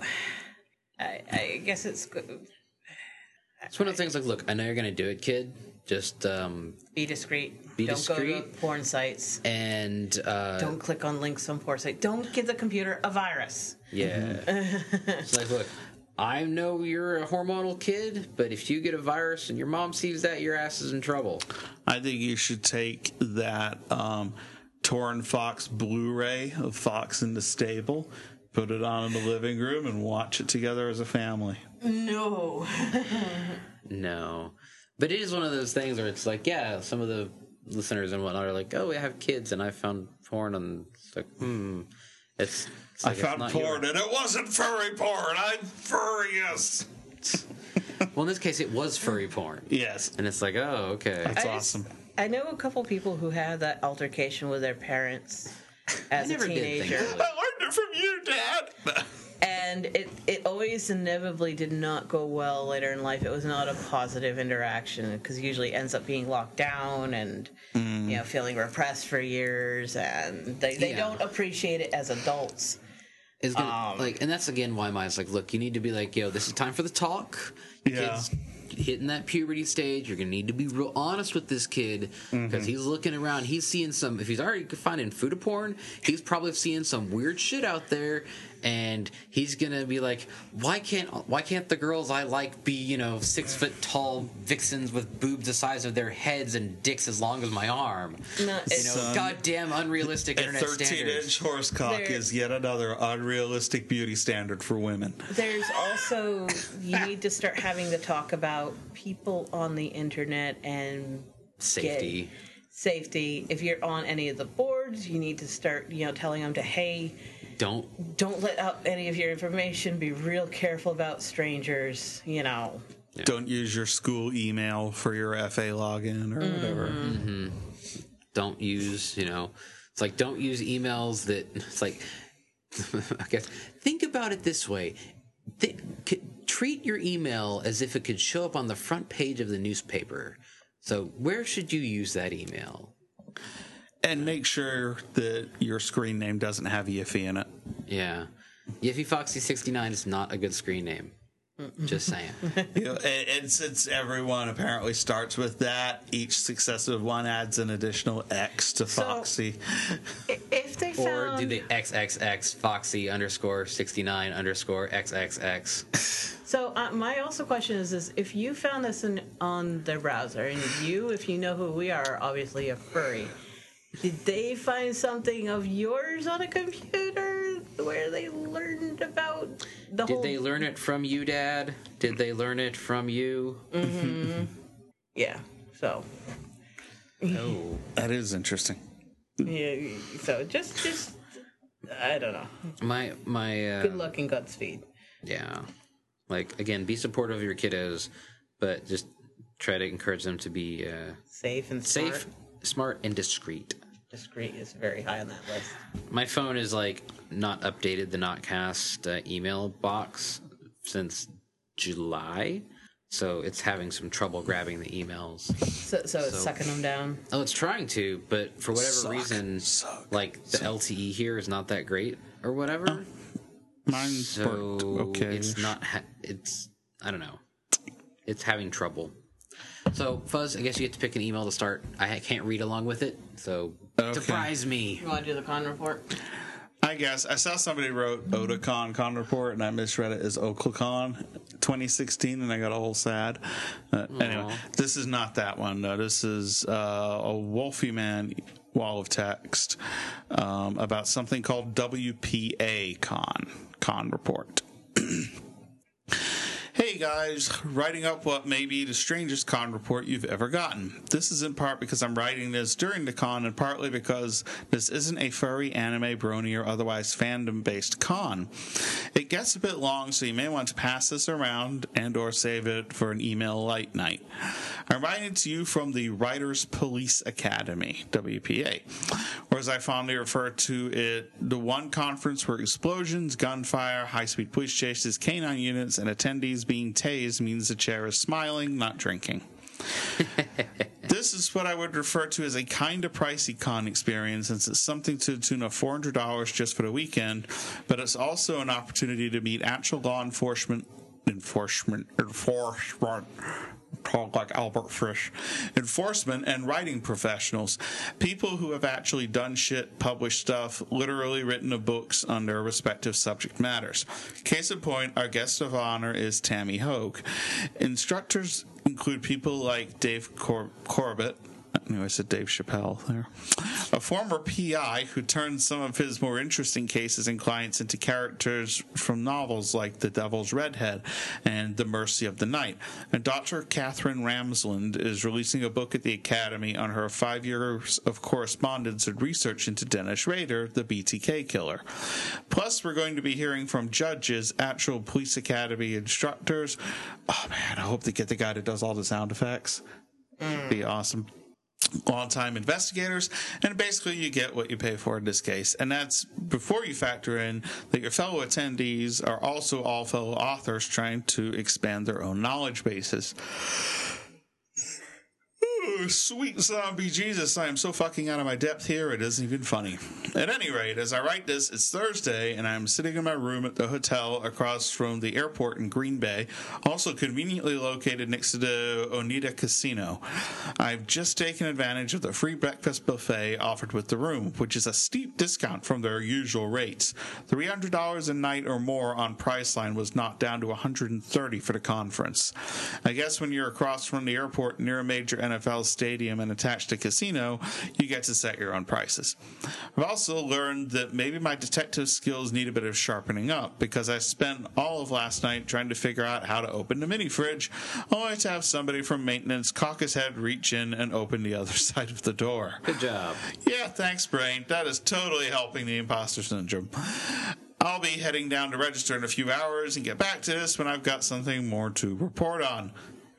I guess it's good. It's one of the things like, look, I know you're going to do it, kid. Just be discreet. Be Don't discreet. go to porn sites. And don't click on links on porn sites. Don't give the computer a virus. Yeah. It's like, look, I know you're a hormonal kid, but if you get a virus and your mom sees that, your ass is in trouble. I think you should take that Torn Fox Blu-ray of Fox in the Stable, put it on in the living room, and watch it together as a family. No. No. But it is one of those things where it's like, yeah, some of the listeners and whatnot are like, oh, we have kids, and I found porn, and it's like, It's like, I found porn, and it wasn't furry porn. I'm furious. Well, in this case, it was furry porn. Yes. And it's like, oh, okay. That's awesome. I know a couple people who had that altercation with their parents as a teenager. I learned it from you, Dad. And it always inevitably did not go well later in life. It was not a positive interaction because it usually ends up being locked down and you know, feeling repressed for years, and they don't appreciate it as adults. It's gonna, and that's again why mine's like, look, you need to be like, yo, this is time for the talk. Kids hitting that puberty stage, you're gonna need to be real honest with this kid because he's looking around, he's seeing some. If he's already finding Fuda porn, he's probably seeing some weird shit out there, and he's gonna be like, why can't the girls I like be, you know, 6 foot tall vixens with boobs the size of their heads and dicks as long as my arm? Goddamn unrealistic internet standards. A 13-inch horse cock is yet another unrealistic beauty standard for women. There's also, you need to start having the talk about people on the internet and safety. If you're on any of the boards, you need to start, you know, telling them to, hey, don't let out any of your information. Be real careful about strangers, you know. Yeah. Don't use your school email for your FA login or whatever. Mm-hmm. Don't use, you know, it's like, don't use emails that, it's like, I guess, think about it this way. Treat your email as if it could show up on the front page of the newspaper. So where should you use that email? And make sure that your screen name doesn't have Yiffy in it. Yeah. Yiffy Foxy 69 is not a good screen name. Just saying. You know, and since everyone apparently starts with that, each successive one adds an additional X to Foxy. If they found... Or do the XXX Foxy _ 69 _ XXX. So my also question is if you found this on the browser, and if you know who we are obviously a furry, did they find something of yours on a computer where they learned about the whole... Did they learn it from you, Dad? Did they learn it from you? Mm-hmm. Yeah, so... Oh. That is interesting. Yeah, so just I don't know. My good luck and Godspeed. Yeah. Like, again, be supportive of your kiddos, but just try to encourage them to be safe, smart, and discreet. Discreet is very high on that list. My phone is like not updated the Notcast email box since July, so it's having some trouble grabbing the emails. So it's sucking them down. Oh, it's trying to, but for whatever reason, like the LTE here is not that great or whatever. Mine's worked okay. It's not. It's I don't know. It's having trouble. So Fuzz, I guess you get to pick an email to start. I can't read along with it, so surprise me. You want to do the con report? I guess I saw somebody wrote Otakon con report, and I misread it as Oklacon 2016, and I got all sad. Anyway, this is not that one. No, this is a Wolfie Man wall of text about something called WPA con report. Hey guys, writing up what may be the strangest con report you've ever gotten. This is in part because I'm writing this during the con, and partly because this isn't a furry, anime, brony, or otherwise fandom-based con. It gets a bit long, so you may want to pass this around and or save it for an email light night. I'm writing to you from the Writers Police Academy, WPA, or as I fondly refer to it, the one conference where explosions, gunfire, high-speed police chases, canine units, and attendees being tased means the chair is smiling, not drinking. This is what I would refer to as a kind of pricey con experience, since it's something to the tune of $400 just for the weekend, but it's also an opportunity to meet actual law enforcement talk like Albert Fish, enforcement and writing professionals, people who have actually done shit, published stuff, literally written books on their respective subject matters. Case in point, our guest of honor is Tammy Hogue. Instructors include people like Dave Corbett, I said Dave Chappelle there, a former PI who turned some of his more interesting cases and clients into characters from novels like The Devil's Redhead and The Mercy of the Night. And Dr. Catherine Ramsland is releasing a book at the Academy on her 5 years of correspondence and research into Dennis Rader, the BTK killer. Plus, we're going to be hearing from judges, actual police academy instructors. Oh man, I hope they get the guy that does all the sound effects. It'd be awesome. Long-time investigators, and basically you get what you pay for in this case. And that's before you factor in that your fellow attendees are also all fellow authors trying to expand their own knowledge bases. Sweet zombie Jesus, I am so fucking out of my depth here, it isn't even funny. At any rate, as I write this, it's Thursday, and I'm sitting in my room at the hotel across from the airport in Green Bay, also conveniently located next to the Oneida Casino. I've just taken advantage of the free breakfast buffet offered with the room, which is a steep discount from their usual rates. $300 a night or more on Priceline was knocked down to $130 for the conference. I guess when you're across from the airport near a major NFL stadium and attached to casino, you get to set your own prices. I've also learned that maybe my detective skills need a bit of sharpening up, because I spent all of last night trying to figure out how to open the mini fridge, only to have somebody from maintenance cock his head, reach in, and open the other side of the door. Good job. Yeah, thanks, Brain. That is totally helping the imposter syndrome. I'll be heading down to register in a few hours and get back to this when I've got something more to report on.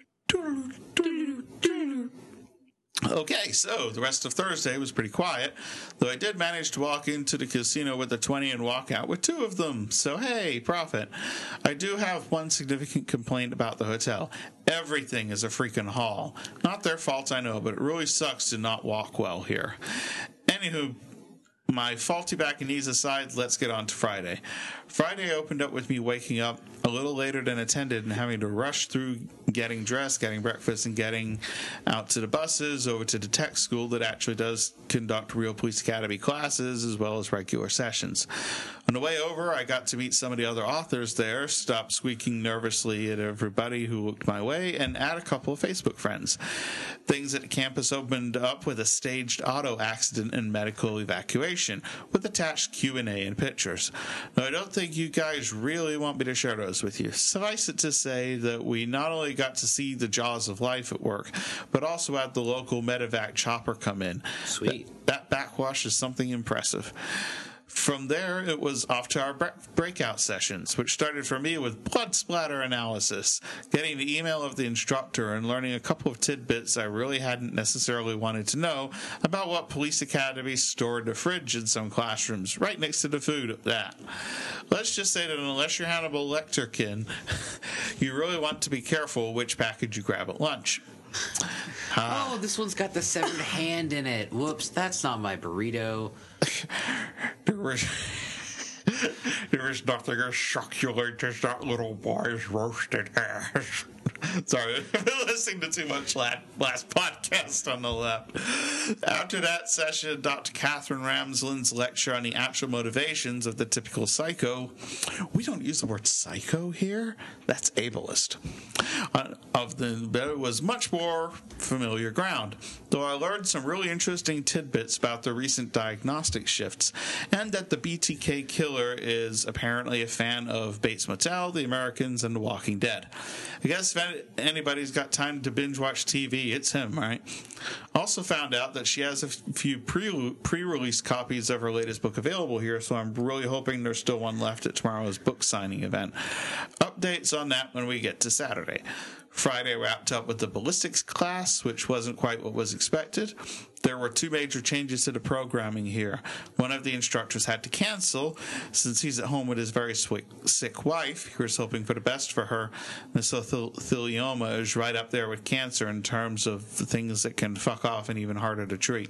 Okay, so the rest of Thursday was pretty quiet, though I did manage to walk into the casino with a 20 and walk out with 2 of them, so hey, profit. I do have one significant complaint about the hotel. Everything is a freaking haul. Not their fault, I know, but it really sucks to not walk well here. Anywho, my faulty back and knees aside, let's get on to Friday. Friday opened up with me waking up a little later than intended and having to rush through getting dressed, getting breakfast, and getting out to the buses over to the tech school that actually does conduct real police academy classes as well as regular sessions. On the way over, I got to meet some of the other authors there, stop squeaking nervously at everybody who looked my way, and add a couple of Facebook friends. Things at the campus opened up with a staged auto accident and medical evacuation, with attached Q&A and pictures. Now, I don't think you guys really want me to share those with you. Suffice it to say that we not only got to see the jaws of life at work, but also had the local medevac chopper come in. Sweet. That backwash is something impressive. From there, it was off to our breakout sessions, which started for me with blood splatter analysis, getting the email of the instructor and learning a couple of tidbits I really hadn't necessarily wanted to know about what police academies stored the fridge in some classrooms, right next to the food at that. Let's just say that unless you're Hannibal Lecterkin, you really want to be careful which package you grab at lunch. Oh, this one's got the severed hand in it. Whoops, that's not my burrito. There is nothing as succulent as that little boy's roasted ass. Sorry, I've been listening to too much last podcast on the left. After that session, Dr. Catherine Ramsland's lecture on the actual motivations of the typical psycho. We don't use the word psycho here. That's ableist. It was much more familiar ground, though I learned some really interesting tidbits about the recent diagnostic shifts, and that the BTK killer is apparently a fan of Bates Motel, The Americans, and The Walking Dead. I guess if anybody's got time to binge watch TV, it's him, right? Also found out that she has a few pre-release copies of her latest book available here, so I'm really hoping there's still one left at tomorrow's book signing event. Updates on that when we get to Saturday. Friday wrapped up with the ballistics class, which wasn't quite what was expected. There were two major changes to the programming here. One of the instructors had to cancel since he's at home with his very sick wife. He was hoping for the best for her. Mesothelioma is right up there with cancer in terms of the things that can fuck off and even harder to treat.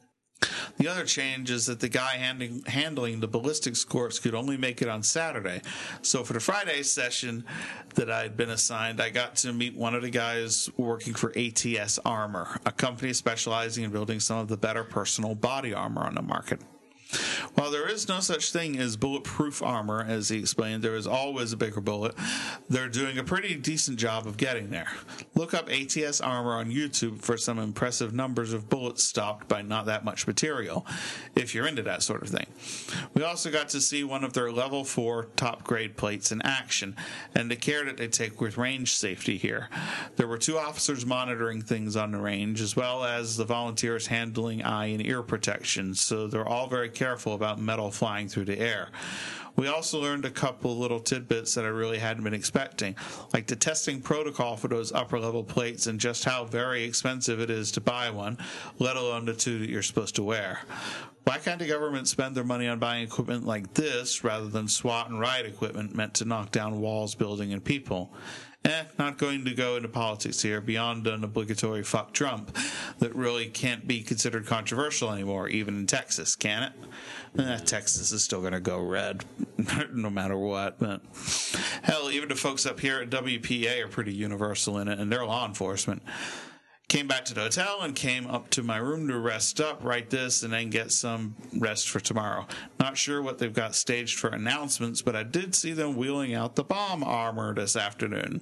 The other change is that the guy handling the ballistics course could only make it on Saturday. So for the Friday session that I'd been assigned, I got to meet one of the guys working for ATS Armor, a company specializing in building some of the better personal body armor on the market. While there is no such thing as bulletproof armor, as he explained, there is always a bigger bullet. They're doing a pretty decent job of getting there. Look up ATS Armor on YouTube for some impressive numbers of bullets stopped by not that much material, if you're into that sort of thing. We also got to see one of their level 4 top grade plates in action, and the care that they take with range safety here. There were 2 officers monitoring things on the range, as well as the volunteers handling eye and ear protection, so they're all very careful about metal flying through the air. We also learned a couple little tidbits that I really hadn't been expecting, like the testing protocol for those upper-level plates and just how very expensive it is to buy one, let alone the 2 that you're supposed to wear. Why can't the government spend their money on buying equipment like this rather than SWAT and riot equipment meant to knock down walls, buildings, and people? Not going to go into politics here beyond an obligatory fuck Trump that really can't be considered controversial anymore, even in Texas, can it? Texas is still going to go red, no matter what. But hell, even the folks up here at WPA are pretty universal in it, and they're law enforcement. Came back to the hotel and came up to my room to rest up, write this, and then get some rest for tomorrow. Not sure what they've got staged for announcements, but I did see them wheeling out the bomb armor this afternoon.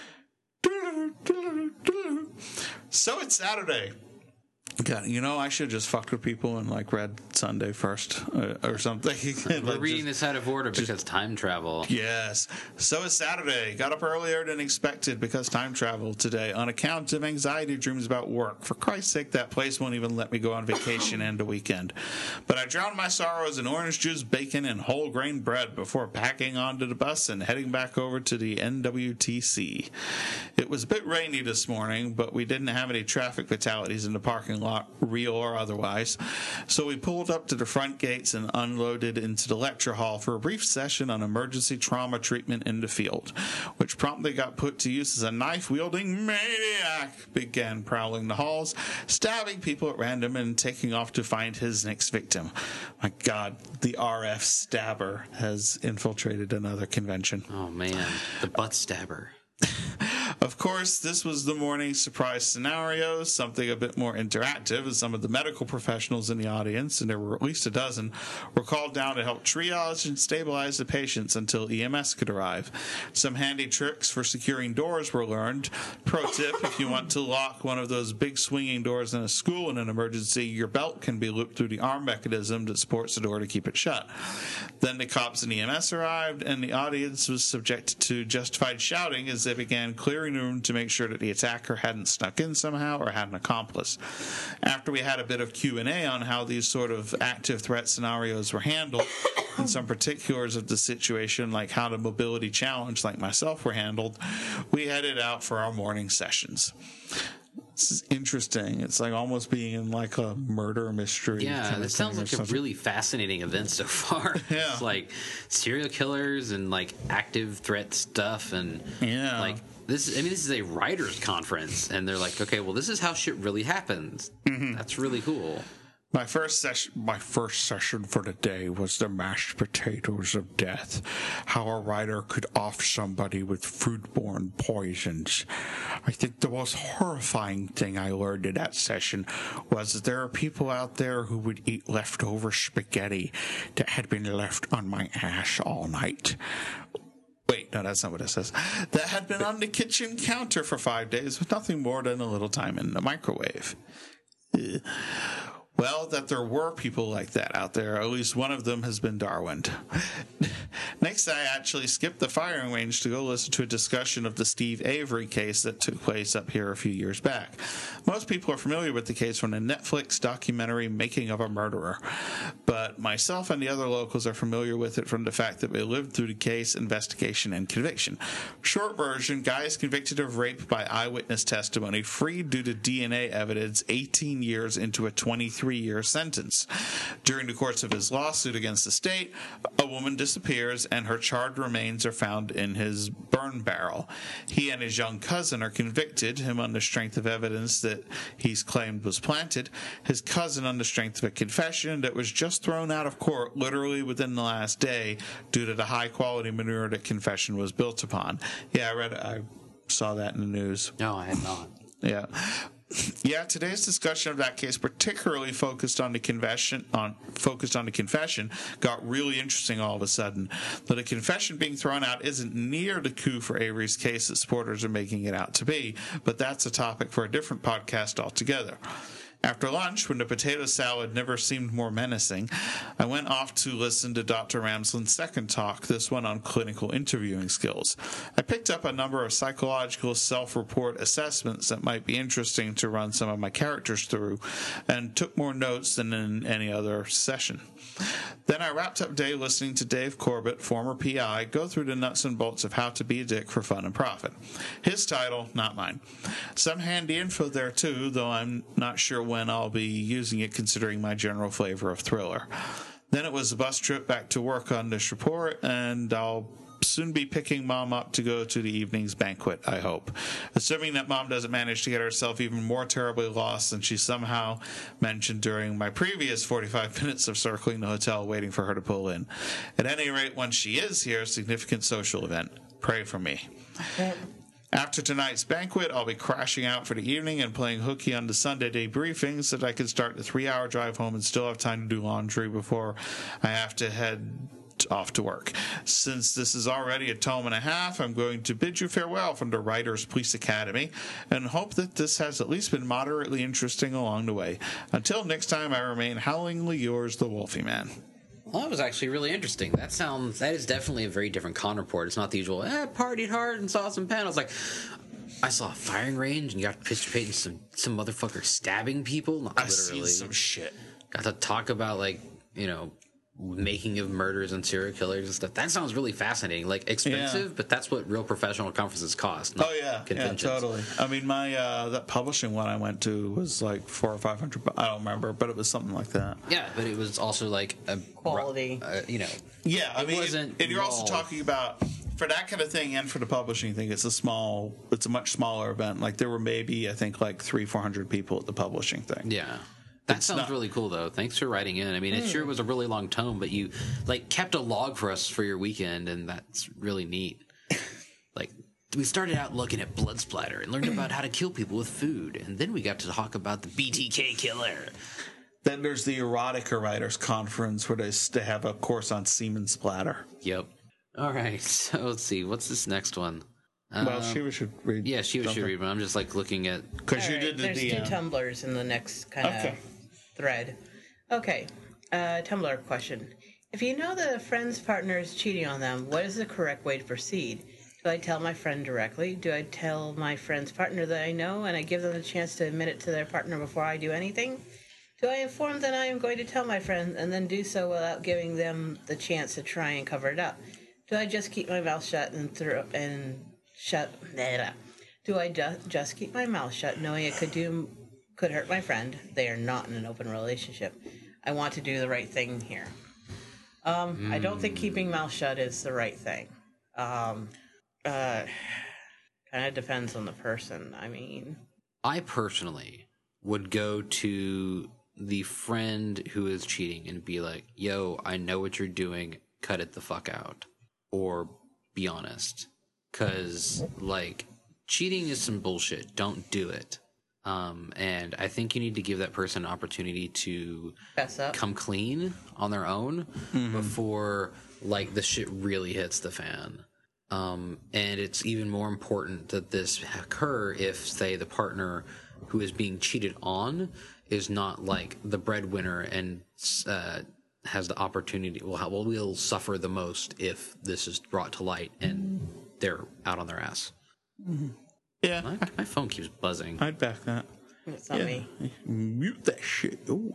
So it's Saturday. God, I should have just fucked with people and read Sunday first or something. We're reading this out of order because time travel. Yes. So it's Saturday. Got up earlier than expected because time travel today on account of anxiety dreams about work. For Christ's sake, that place won't even let me go on vacation and a weekend. But I drowned my sorrows in orange juice, bacon, and whole grain bread before packing onto the bus and heading back over to the NWTC. It was a bit rainy this morning, but we didn't have any traffic fatalities in the parking lot, real or otherwise. So we pulled up to the front gates and unloaded into the lecture hall for a brief session on emergency trauma treatment in the field, which promptly got put to use as a knife-wielding maniac began prowling the halls, stabbing people at random and taking off to find his next victim. My God, the RF stabber has infiltrated another convention. Oh man, the butt stabber. Of course, this was the morning surprise scenario, something a bit more interactive, as some of the medical professionals in the audience, and there were at least a dozen, were called down to help triage and stabilize the patients until EMS could arrive. Some handy tricks for securing doors were learned. Pro tip, if you want to lock one of those big swinging doors in a school in an emergency, your belt can be looped through the arm mechanism that supports the door to keep it shut. Then the cops and EMS arrived, and the audience was subjected to justified shouting as they began clearing clearing the room to make sure that the attacker hadn't snuck in somehow or had an accomplice. After we had a bit of Q&A on how these sort of active threat scenarios were handled and some particulars of the situation, like how the mobility challenge like myself were handled, we headed out for our morning sessions. This is interesting. It's like almost being in like a murder mystery. Yeah, that sounds like a really fascinating event so far. Yeah. It's like serial killers and like active threat stuff and like this is a writers conference and they're like, okay, well this is how shit really happens. Mm-hmm. That's really cool. My first session for the day was the mashed potatoes of death. How a writer could off somebody with foodborne poisons. I think the most horrifying thing I learned in that session was that there are people out there who would eat leftover spaghetti that had been left on my ass all night. Wait, no, that's not what it says. That had been on the kitchen counter for 5 days with nothing more than a little time in the microwave. Well, that there were people like that out there. At least one of them has been Darwined. Next, I actually skipped the firing range to go listen to a discussion of the Steve Avery case that took place up here a few years back. Most people are familiar with the case from the Netflix documentary Making of a Murderer, but myself and the other locals are familiar with it from the fact that we lived through the case, investigation, and conviction. Short version, guy is convicted of rape by eyewitness testimony, freed due to DNA evidence 18 years into a 23-year sentence. During the course of his lawsuit against the state, a woman disappears and her charred remains are found in his burn barrel. He and his young cousin are convicted, him on the strength of evidence that he's claimed was planted, his cousin on the strength of a confession that was just thrown out of court literally within the last day due to the high-quality manure that confession was built upon. Yeah, I saw that in the news. No, I had not. Yeah, today's discussion of that case, particularly focused on the confession, got really interesting all of a sudden. But a confession being thrown out isn't near the coup for Avery's case that supporters are making it out to be, but that's a topic for a different podcast altogether. After lunch, when the potato salad never seemed more menacing, I went off to listen to Dr. Ramsland's second talk, this one on clinical interviewing skills. I picked up a number of psychological self-report assessments that might be interesting to run some of my characters through, and took more notes than in any other session. Then I wrapped up day listening to Dave Corbett, former PI, go through the nuts and bolts of how to be a dick for fun and profit. His title, not mine. Some handy info there too, though I'm not sure when I'll be using it considering my general flavor of thriller. Then it was a bus trip back to work on this report, and I'll soon be picking Mom up to go to the evening's banquet, I hope. Assuming that Mom doesn't manage to get herself even more terribly lost than she somehow mentioned during my previous 45 minutes of circling the hotel waiting for her to pull in. At any rate, once she is here, a significant social event. Pray for me. After tonight's banquet, I'll be crashing out for the evening and playing hooky on the Sunday debriefing so that I can start the 3-hour drive home and still have time to do laundry before I have to head off to work. Since this is already a tome and a half, I'm going to bid you farewell from the Writers Police Academy and hope that this has at least been moderately interesting along the way. Until next time, I remain howlingly yours, the Wolfie Man. Well, that was actually really interesting. That is definitely a very different con report. It's not the usual, partied hard and saw some panels. Like, I saw a firing range and you got to participate in some motherfucker stabbing people. Not literally. I've seen some shit. Got to talk about, like, making of murders and serial killers and stuff. That sounds really fascinating. Like, expensive, but that's what real professional conferences cost. Conventions. Yeah, totally. I mean, my that publishing one I went to was like $400 or $500. I don't remember, but it was something like that. Yeah, but it was also like a quality. Yeah, I mean, and you're also talking about for that kind of thing and for the publishing thing. It's a much smaller event. Like there were maybe I think like 300-400 people at the publishing thing. Yeah. That sounds really cool, though. Thanks for writing in. I mean, it sure was a really long tome, but you kept a log for us for your weekend, and that's really neat. Like, we started out looking at blood splatter and learned about how to kill people with food, and then we got to talk about the BTK killer. Then there's the Erotica Writers Conference where they have a course on semen splatter. Yep. All right, so let's see. What's this next one? Well, Shiva should read. Yeah, Shiva should read, but I'm just looking at because you did the There's two tumblers in the next kind of thread. Okay, Tumblr question: if you know that a friend's partner is cheating on them, what is the correct way to proceed? Do I tell my friend directly? Do I tell my friend's partner that I know and I give them the chance to admit it to their partner before I do anything? Do I inform that I am going to tell my friend and then do so without giving them the chance to try and cover it up? Do I just keep my mouth shut Do I just keep my mouth shut, knowing it could hurt my friend? They are not in an open relationship. I want to do the right thing here. I don't think keeping mouth shut is the right thing. Kind of depends on the person. I mean, I personally would go to the friend who is cheating and be like, yo, I know what you're doing. Cut it the fuck out. Or be honest. Because, like, cheating is some bullshit. Don't do it. And I think you need to give that person an opportunity to come clean on their own before, like, the shit really hits the fan. And it's even more important that this occur if, say, the partner who is being cheated on is not, like, the breadwinner and has the opportunity. Will suffer the most if this is brought to light and they're out on their ass. Mm-hmm. Yeah. My phone keeps buzzing. I'd back that. It's not me. Mute that shit. Ooh.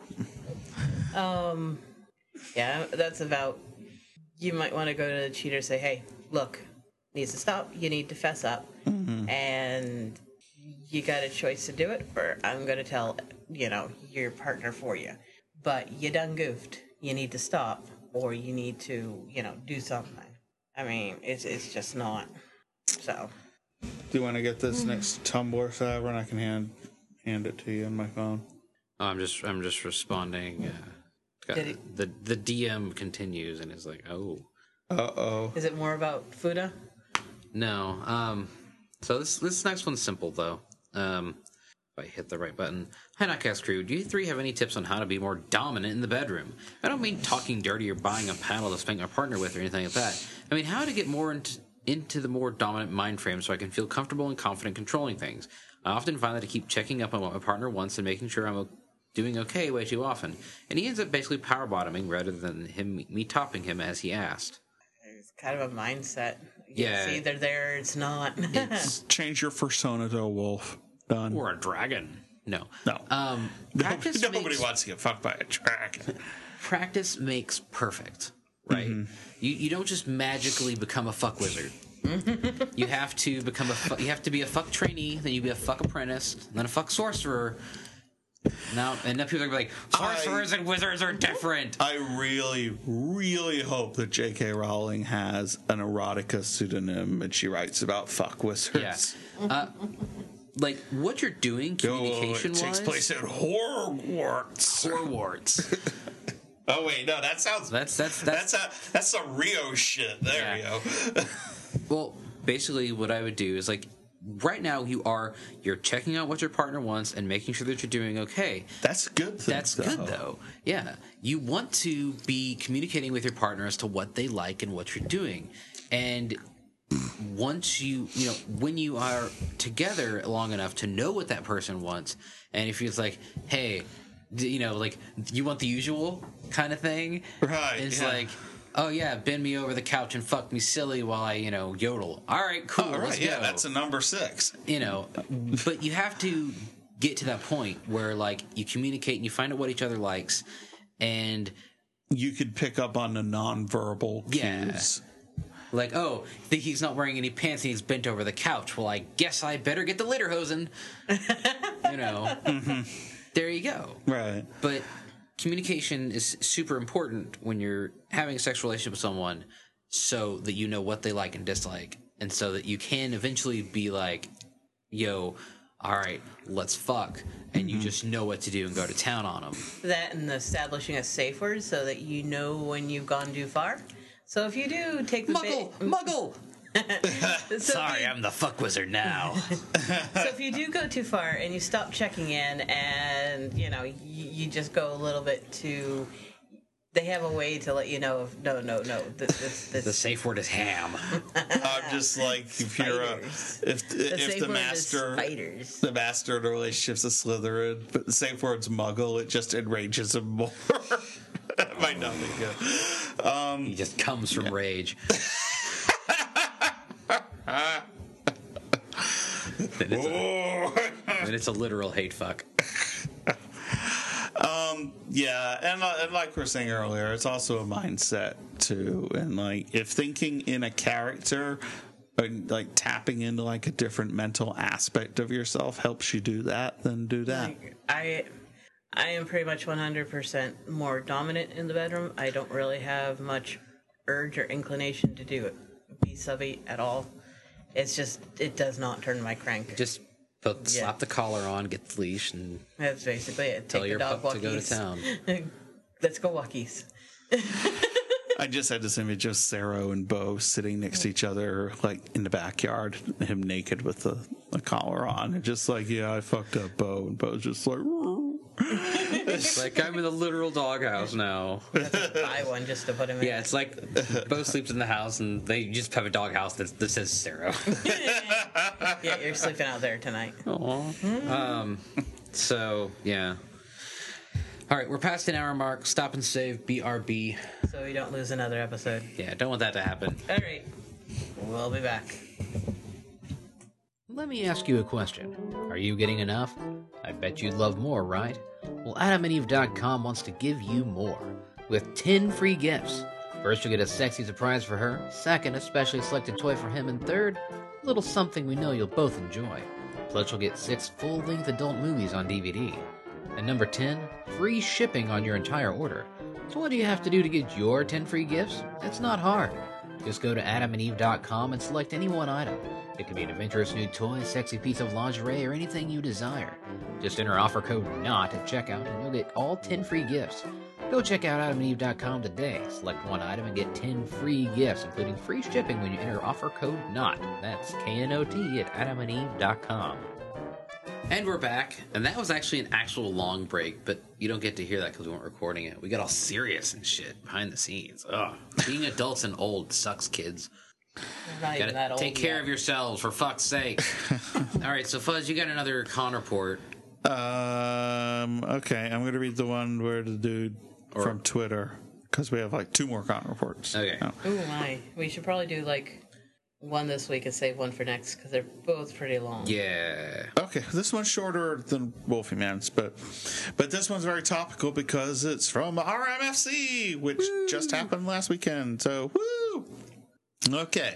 Yeah, that's about... You might want to go to the cheater and say, hey, look, needs to stop. You need to fess up. Mm-hmm. And you got a choice to do it, or I'm going to tell, your partner for you. But you done goofed. You need to stop, or you need to, do something. I mean, it's just not. So... Do you want to get this next Tumblr, Cyber, and I can hand it to you on my phone? Oh, I'm just responding. The DM continues and is like, oh. Uh-oh. Is it more about Fuda? No. So this next one's simple, though. If I hit the right button. Hi, Notcast crew. Do you three have any tips on how to be more dominant in the bedroom? I don't mean talking dirty or buying a paddle to spank my partner with or anything like that. I mean how to get more into the more dominant mind frame so I can feel comfortable and confident controlling things. I often find that I keep checking up on what my partner wants and making sure I'm doing okay way too often, and he ends up basically power bottoming rather than me topping him as he asked. It's kind of a mindset. Yeah. It's either there or it's not. Change your persona to a wolf. Done. Or a dragon. No. Nobody wants to get fucked by a dragon. Practice makes perfect. Right? Mm-hmm. You don't just magically become a fuck wizard. You have to become you have to be a fuck trainee, then you be a fuck apprentice, then a fuck sorcerer. Now people are gonna be like, sorcerers and wizards are different. I really, really hope that J.K. Rowling has an erotica pseudonym and she writes about fuck wizards. Yeah. Like what you're doing, communication-wise, it takes place at Hogwarts. Oh wait, no, that sounds that's some Rio shit. There you go. Well, basically what I would do is like right now you're checking out what your partner wants and making sure that you're doing okay. That's good. That's good though. Yeah. You want to be communicating with your partner as to what they like and what you're doing. And once when you are together long enough to know what that person wants, and if it's like, hey, like you want the usual kind of thing, right? It's like, oh yeah, bend me over the couch and fuck me silly while I yodel. All right, cool. Oh, right, let's yeah, go. that's a number 6. But you have to get to that point where like you communicate and you find out what each other likes, and you could pick up on the nonverbal cues. Like, oh, he's not wearing any pants and he's bent over the couch. Well, I guess I better get the lederhosen. Mm-hmm. There you go. Right. But communication is super important when you're having a sexual relationship with someone so that you know what they like and dislike. And so that you can eventually be like, yo, all right, let's fuck. And you just know what to do and go to town on them. That and establishing a safe word so that you know when you've gone too far. So if you do take the Muggle! Sorry, I'm the fuck wizard now. So if you do go too far and you stop checking in and, you just go a little bit too... They have a way to let you know if no. This. The safe word is ham. I'm just like if you're if the master of the relationship's a Slytherin, but the safe word's Muggle, it just enrages him more. That might not be good. He just comes from rage. then it's a literal hate fuck. Yeah, and like we were saying earlier, it's also a mindset too. And like, if thinking in a character, like tapping into like a different mental aspect of yourself helps you do that, then do that. Like, I am pretty much 100% more dominant in the bedroom. I don't really have much urge or inclination to do be subby at all. It's just, it does not turn my crank. Just slap the collar on, get the leash, and that's basically it. tell Take your the dog pup walkies. to go to town. Let's go walkies. I just had this image of Sarah and Bo sitting next to each other, like in the backyard, him naked with the collar on, and just like, yeah, I fucked up Bo, and Bo's just like, it's like, I'm in the literal doghouse now. Buy one just to put him in. Yeah, it's like Bo sleeps in the house, and they just have a doghouse that says Sarah. Yeah, you're sleeping out there tonight. Aww. So yeah. All right, we're past an hour mark. Stop and save. BRB. So we don't lose another episode. Yeah, don't want that to happen. All right, we'll be back. Let me ask you a question. Are you getting enough? I bet you'd love more, right? Well, AdamandEve.com wants to give you more with 10 free gifts. First, you'll get a sexy surprise for her. Second, a specially selected toy for him. And third, a little something we know you'll both enjoy. Plus, you'll get 6 full-length adult movies on DVD. And number 10, free shipping on your entire order. So what do you have to do to get your 10 free gifts? It's not hard. Just go to AdamandEve.com and select any one item. It could be an adventurous new toy, sexy piece of lingerie, or anything you desire. Just enter offer code NOT at checkout and you'll get all 10 free gifts. Go check out AdamandEve.com today. Select one item and get 10 free gifts, including free shipping when you enter offer code NOT. That's KNOT at AdamandEve.com. And we're back, and that was actually an actual long break, but you don't get to hear that because we weren't recording it. We got all serious and shit behind the scenes. Ugh. Being adults and old sucks, kids. Not even that old Take care yet. of yourselves, for fuck's sake. All right, so Fuzz, you got another con report. okay, I'm going to read the one where the dude from Twitter, because we have like 2 more con reports. Okay. Oh. Ooh, my. We should probably do like one this week and save one for next because they're both pretty long. Yeah. Okay, this one's shorter than Wolfie Man's, but this one's very topical because it's from RMFC, which just happened last weekend. So, woo! Okay.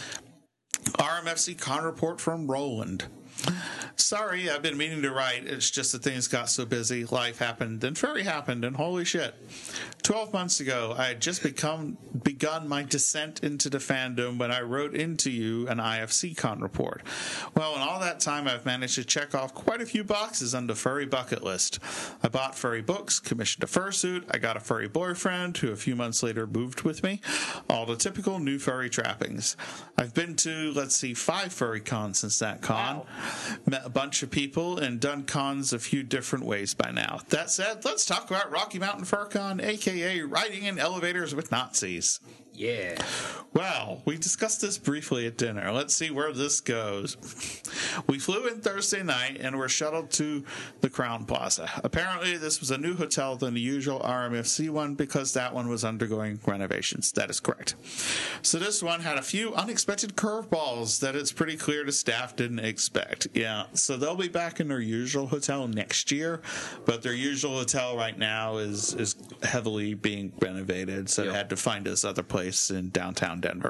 RMFC con report from Roland. Sorry, I've been meaning to write. It's just that things got so busy. Life happened, and Furry happened, and holy shit. 12 months ago, I had just begun my descent into the fandom when I wrote into you an IFC con report. Well, in all that time, I've managed to check off quite a few boxes on the furry bucket list. I bought furry books, commissioned a fursuit, I got a furry boyfriend who a few months later moved with me. All the typical new furry trappings. I've been to, 5 furry cons since that con. Wow. Met a bunch of people and done cons a few different ways by now. That said, let's talk about Rocky Mountain Fur Con, aka riding in elevators with Nazis. Yeah. Well, we discussed this briefly at dinner. Let's see where this goes. We flew in Thursday night and were shuttled to the Crown Plaza. Apparently, this was a new hotel than the usual RMFC one because that one was undergoing renovations. That is correct. So this one had a few unexpected curveballs that it's pretty clear the staff didn't expect. Yeah, so they'll be back in their usual hotel next year, but their usual hotel right now is heavily being renovated, so they had to find this other place in downtown Denver.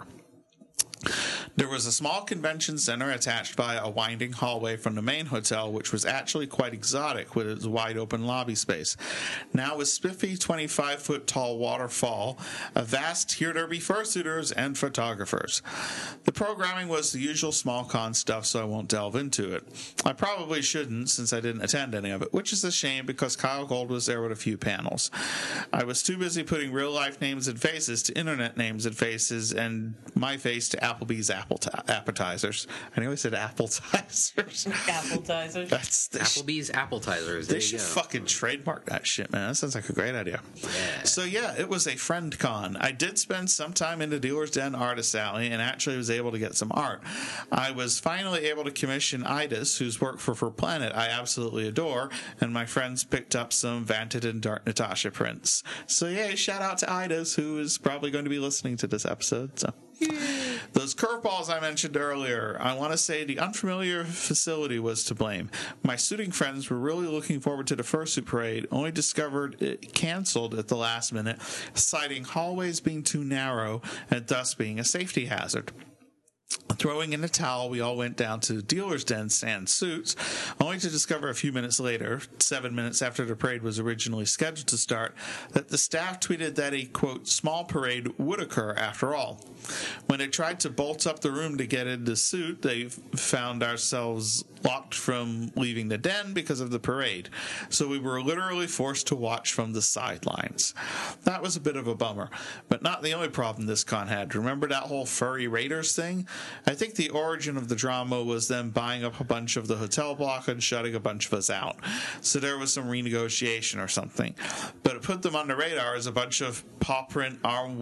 There was a small convention center attached by a winding hallway from the main hotel, which was actually quite exotic with its wide open lobby space. Now with spiffy 25-foot tall waterfall, a vast here there be fursuiters and photographers. The programming was the usual small con stuff, so I won't delve into it. I probably shouldn't since I didn't attend any of it, which is a shame because Kyle Gold was there with a few panels. I was too busy putting real-life names and faces to internet names and faces and my face to Applebee's appetizers. I know I said appetizers. Appetizers. That's Applebee's appetizers. They should fucking trademark that shit, man. That sounds like a great idea. Yeah. So yeah, it was a friend con. I did spend some time in the Dealer's Den Artist Alley and actually was able to get some art. I was finally able to commission Idas, whose work for Planet I absolutely adore, and my friends picked up some Vanted and Dark Natasha prints. So yeah, shout out to Idas, who is probably going to be listening to this episode. So. Those curveballs I mentioned earlier, I want to say the unfamiliar facility was to blame. My suiting friends were really looking forward to the fursuit parade, only discovered it canceled at the last minute, citing hallways being too narrow and thus being a safety hazard. Throwing in a towel, we all went down to the dealer's den sans suits, only to discover a few minutes later, 7 minutes after the parade was originally scheduled to start, that the staff tweeted that a, quote, small parade would occur after all. When they tried to bolt up the room to get into suit, they found ourselves locked from leaving the den because of the parade. So we were literally forced to watch from the sidelines. That was a bit of a bummer, but not the only problem this con had. Remember that whole furry raiders thing? I think the origin of the drama was them buying up a bunch of the hotel block and shutting a bunch of us out. So there was some renegotiation or something. But it put them on the radar as a bunch of paw print,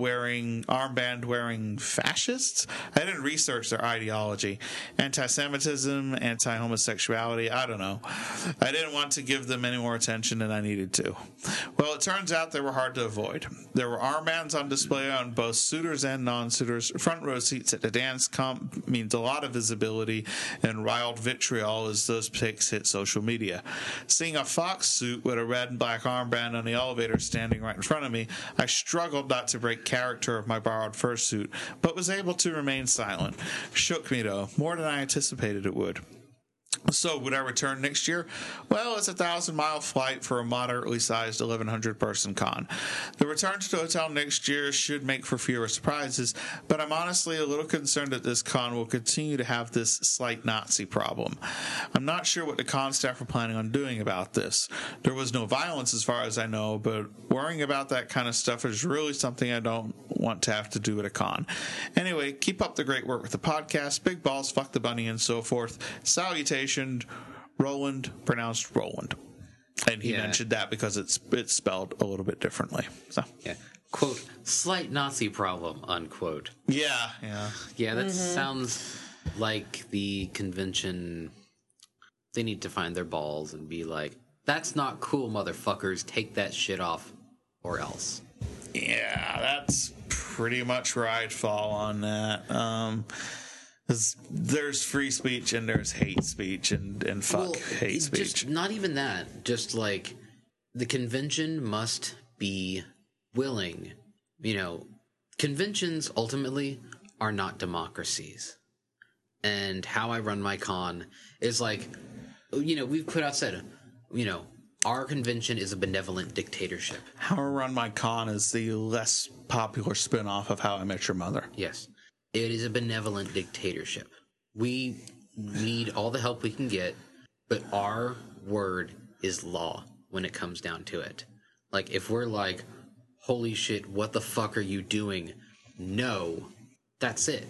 armband-wearing fascists? I didn't research their ideology. Anti-Semitism, anti-homosexuality, I don't know. I didn't want to give them any more attention than I needed to. Well, it turns out they were hard to avoid. There were armbands on display on both suitors and non-suitors. Front row seats at the dance comp means a lot of visibility and riled vitriol as those pics hit social media. Seeing a fox suit with a red and black armband on the elevator standing right in front of me, I struggled not to break character of my borrowed fursuit, but was able to remain silent. Shook me, though, more than I anticipated it would. So, would I return next year? Well, it's a 1,000-mile flight for a moderately sized 1,100-person con. The return to the hotel next year should make for fewer surprises, but I'm honestly a little concerned that this con will continue to have this slight Nazi problem. I'm not sure what the con staff are planning on doing about this. There was no violence as far as I know, but worrying about that kind of stuff is really something I don't want to have to do at a con. Anyway, keep up the great work with the podcast. Big balls, fuck the bunny, and so forth. Salutations. Roland, pronounced Roland. And he mentioned that because it's spelled a little bit differently. So quote, slight Nazi problem, unquote. Yeah, that sounds like the convention. They need to find their balls and be like, that's not cool, motherfuckers. Take that shit off or else. Yeah, that's pretty much where I'd fall on that. There's free speech and there's hate speech and fuck hate speech. Just, not even that. Just like the convention must be willing. Conventions ultimately are not democracies. And how I run my con is like, we've put out said, our convention is a benevolent dictatorship. How I run my con is the less popular spin-off of How I Met Your Mother. Yes. It is a benevolent dictatorship. We need all the help we can get, but our word is law when it comes down to it. Like, if we're like, holy shit, what the fuck are you doing? No, that's it.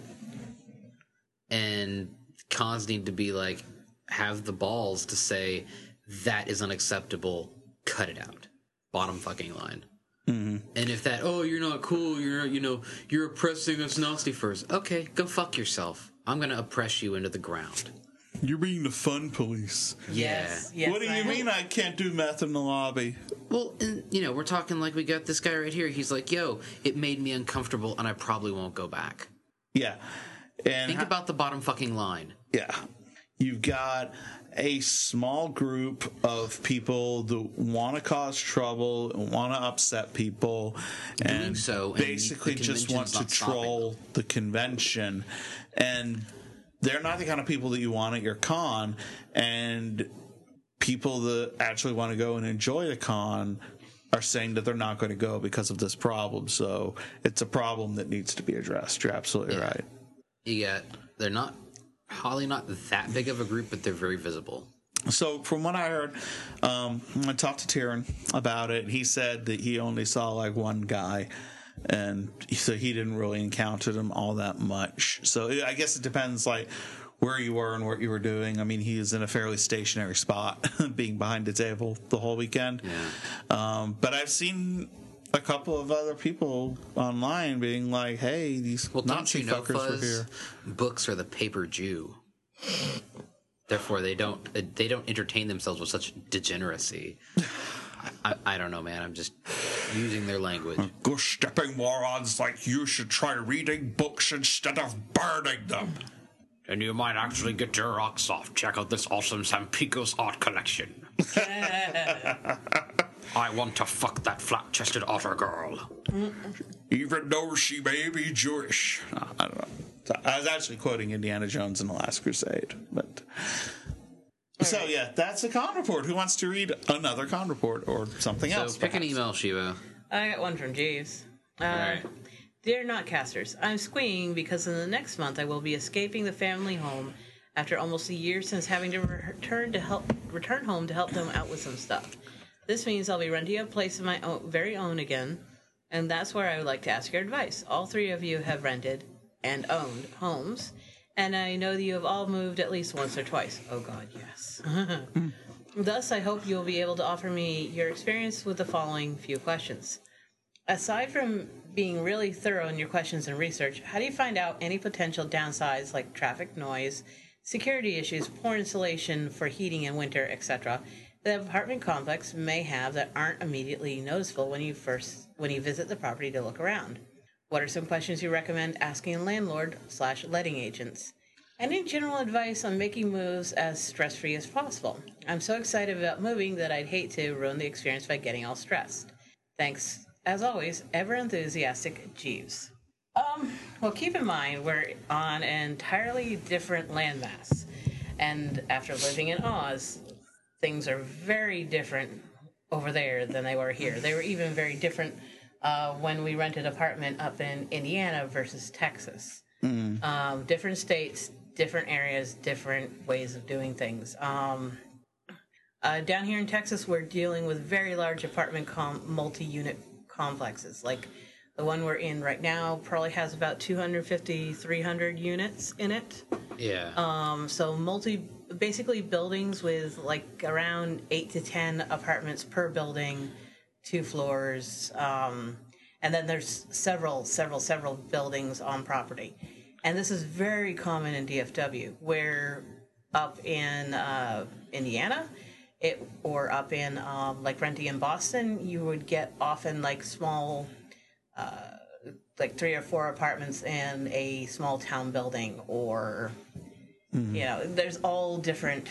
And cons need to be like, have the balls to say, that is unacceptable, cut it out. Bottom fucking line. Mm-hmm. And if that, you're not cool, you're oppressing us Nazi first. Okay, go fuck yourself. I'm going to oppress you into the ground. You're being the fun police. Yeah. Yes, what do you mean I can't do meth in the lobby? Well, and, we're talking like we got this guy right here. He's like, it made me uncomfortable and I probably won't go back. Yeah. And think about the bottom fucking line. Yeah. You've got a small group of people that want to cause trouble and want to upset people and basically just want to troll the convention. And they're not the kind of people that you want at your con. And people that actually want to go and enjoy the con are saying that they're not going to go because of this problem. So it's a problem that needs to be addressed. You're absolutely right. Yeah, they're probably not that big of a group, but they're very visible. So from what I heard, I talked to Tyrion about it. He said that he only saw like one guy, and so he didn't really encounter them all that much. So I guess it depends like where you were and what you were doing. I mean, he is in a fairly stationary spot, being behind the table the whole weekend. Yeah. But I've seen a couple of other people online being like, hey, these Nazi fuckers were here. Books are the paper Jew. Therefore, they don't entertain themselves with such degeneracy. I don't know, man. using their language. Gosh, stepping morons like you should try reading books instead of burning them. And you might actually get your rocks off. Check out this awesome Sampicos art collection. I want to fuck that flat-chested otter girl. Even though she may be Jewish. I don't know. I was actually quoting Indiana Jones in The Last Crusade. But so, yeah, that's a con report. Who wants to read another con report or something else? So pick an email, Shiva. I got one from Jeeves. All right. Dear Notcasters, I'm squeeing because in the next month I will be escaping the family home after almost a year since having to return home to help them out with some stuff. This means I'll be renting a place of my very own again, and that's where I would like to ask your advice. All three of you have rented and owned homes, and I know that you have all moved at least once or twice. Oh God, yes. Thus, I hope you'll be able to offer me your experience with the following few questions. Aside from being really thorough in your questions and research, how do you find out any potential downsides like traffic noise, security issues, poor insulation for heating in winter, etc., the apartment complex may have that aren't immediately noticeable when you visit the property to look around? What are some questions you recommend asking a landlord/letting agents? Any general advice on making moves as stress-free as possible? I'm so excited about moving that I'd hate to ruin the experience by getting all stressed. Thanks, as always, ever enthusiastic Jeeves. Well, keep in mind we're on an entirely different landmass, and after living in Oz, things are very different over there than they were here. They were even very different when we rented an apartment up in Indiana versus Texas. Different states, different areas, different ways of doing things. Down here in Texas, we're dealing with very large apartment multi-unit complexes. Like the one we're in right now probably has about 250, 300 units in it. Yeah. So basically buildings with like around 8 to 10 apartments per building, 2 floors, and then there's several buildings on property. And this is very common in DFW, where up in Indiana, or up in like renting in Boston, you would get often like small, like 3 or 4 apartments in a small town building, or you know, there's all different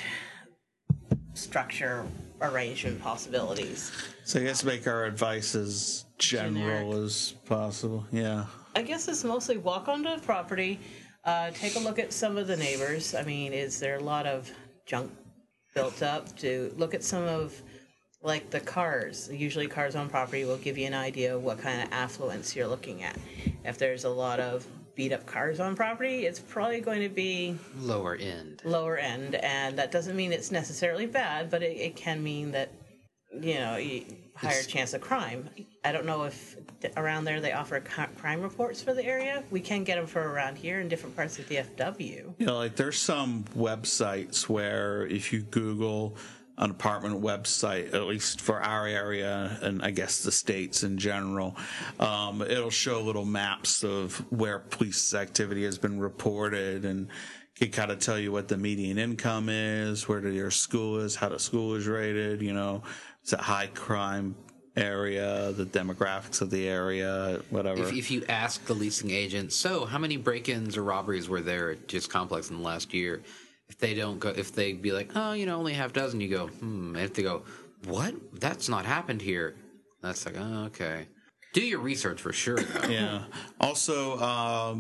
structure arrangement possibilities. So I guess make our advice as general as possible. Yeah. I guess it's mostly walk onto the property, take a look at some of the neighbors. I mean, is there a lot of junk built up? To look at some of, like, the cars. Usually cars on property will give you an idea of what kind of affluence you're looking at. If there's a lot of beat-up cars on property, it's probably going to be Lower end, and that doesn't mean it's necessarily bad, but it can mean that, you know, higher chance of crime. I don't know if around there they offer crime reports for the area. We can get them for around here in different parts of DFW. You know, like there's some websites where if you Google an apartment website, at least for our area and I guess the states in general, it'll show little maps of where police activity has been reported and can kind of tell you what the median income is, where your school is, how the school is rated, you know, it's a high crime area, the demographics of the area, whatever. If you ask the leasing agent, so how many break-ins or robberies were there at just complex in the last year? If they be like, oh, you know, only half dozen, you go, And if they go, what? That's not happened here. That's like, oh, okay. Do your research for sure, though. Yeah. Also,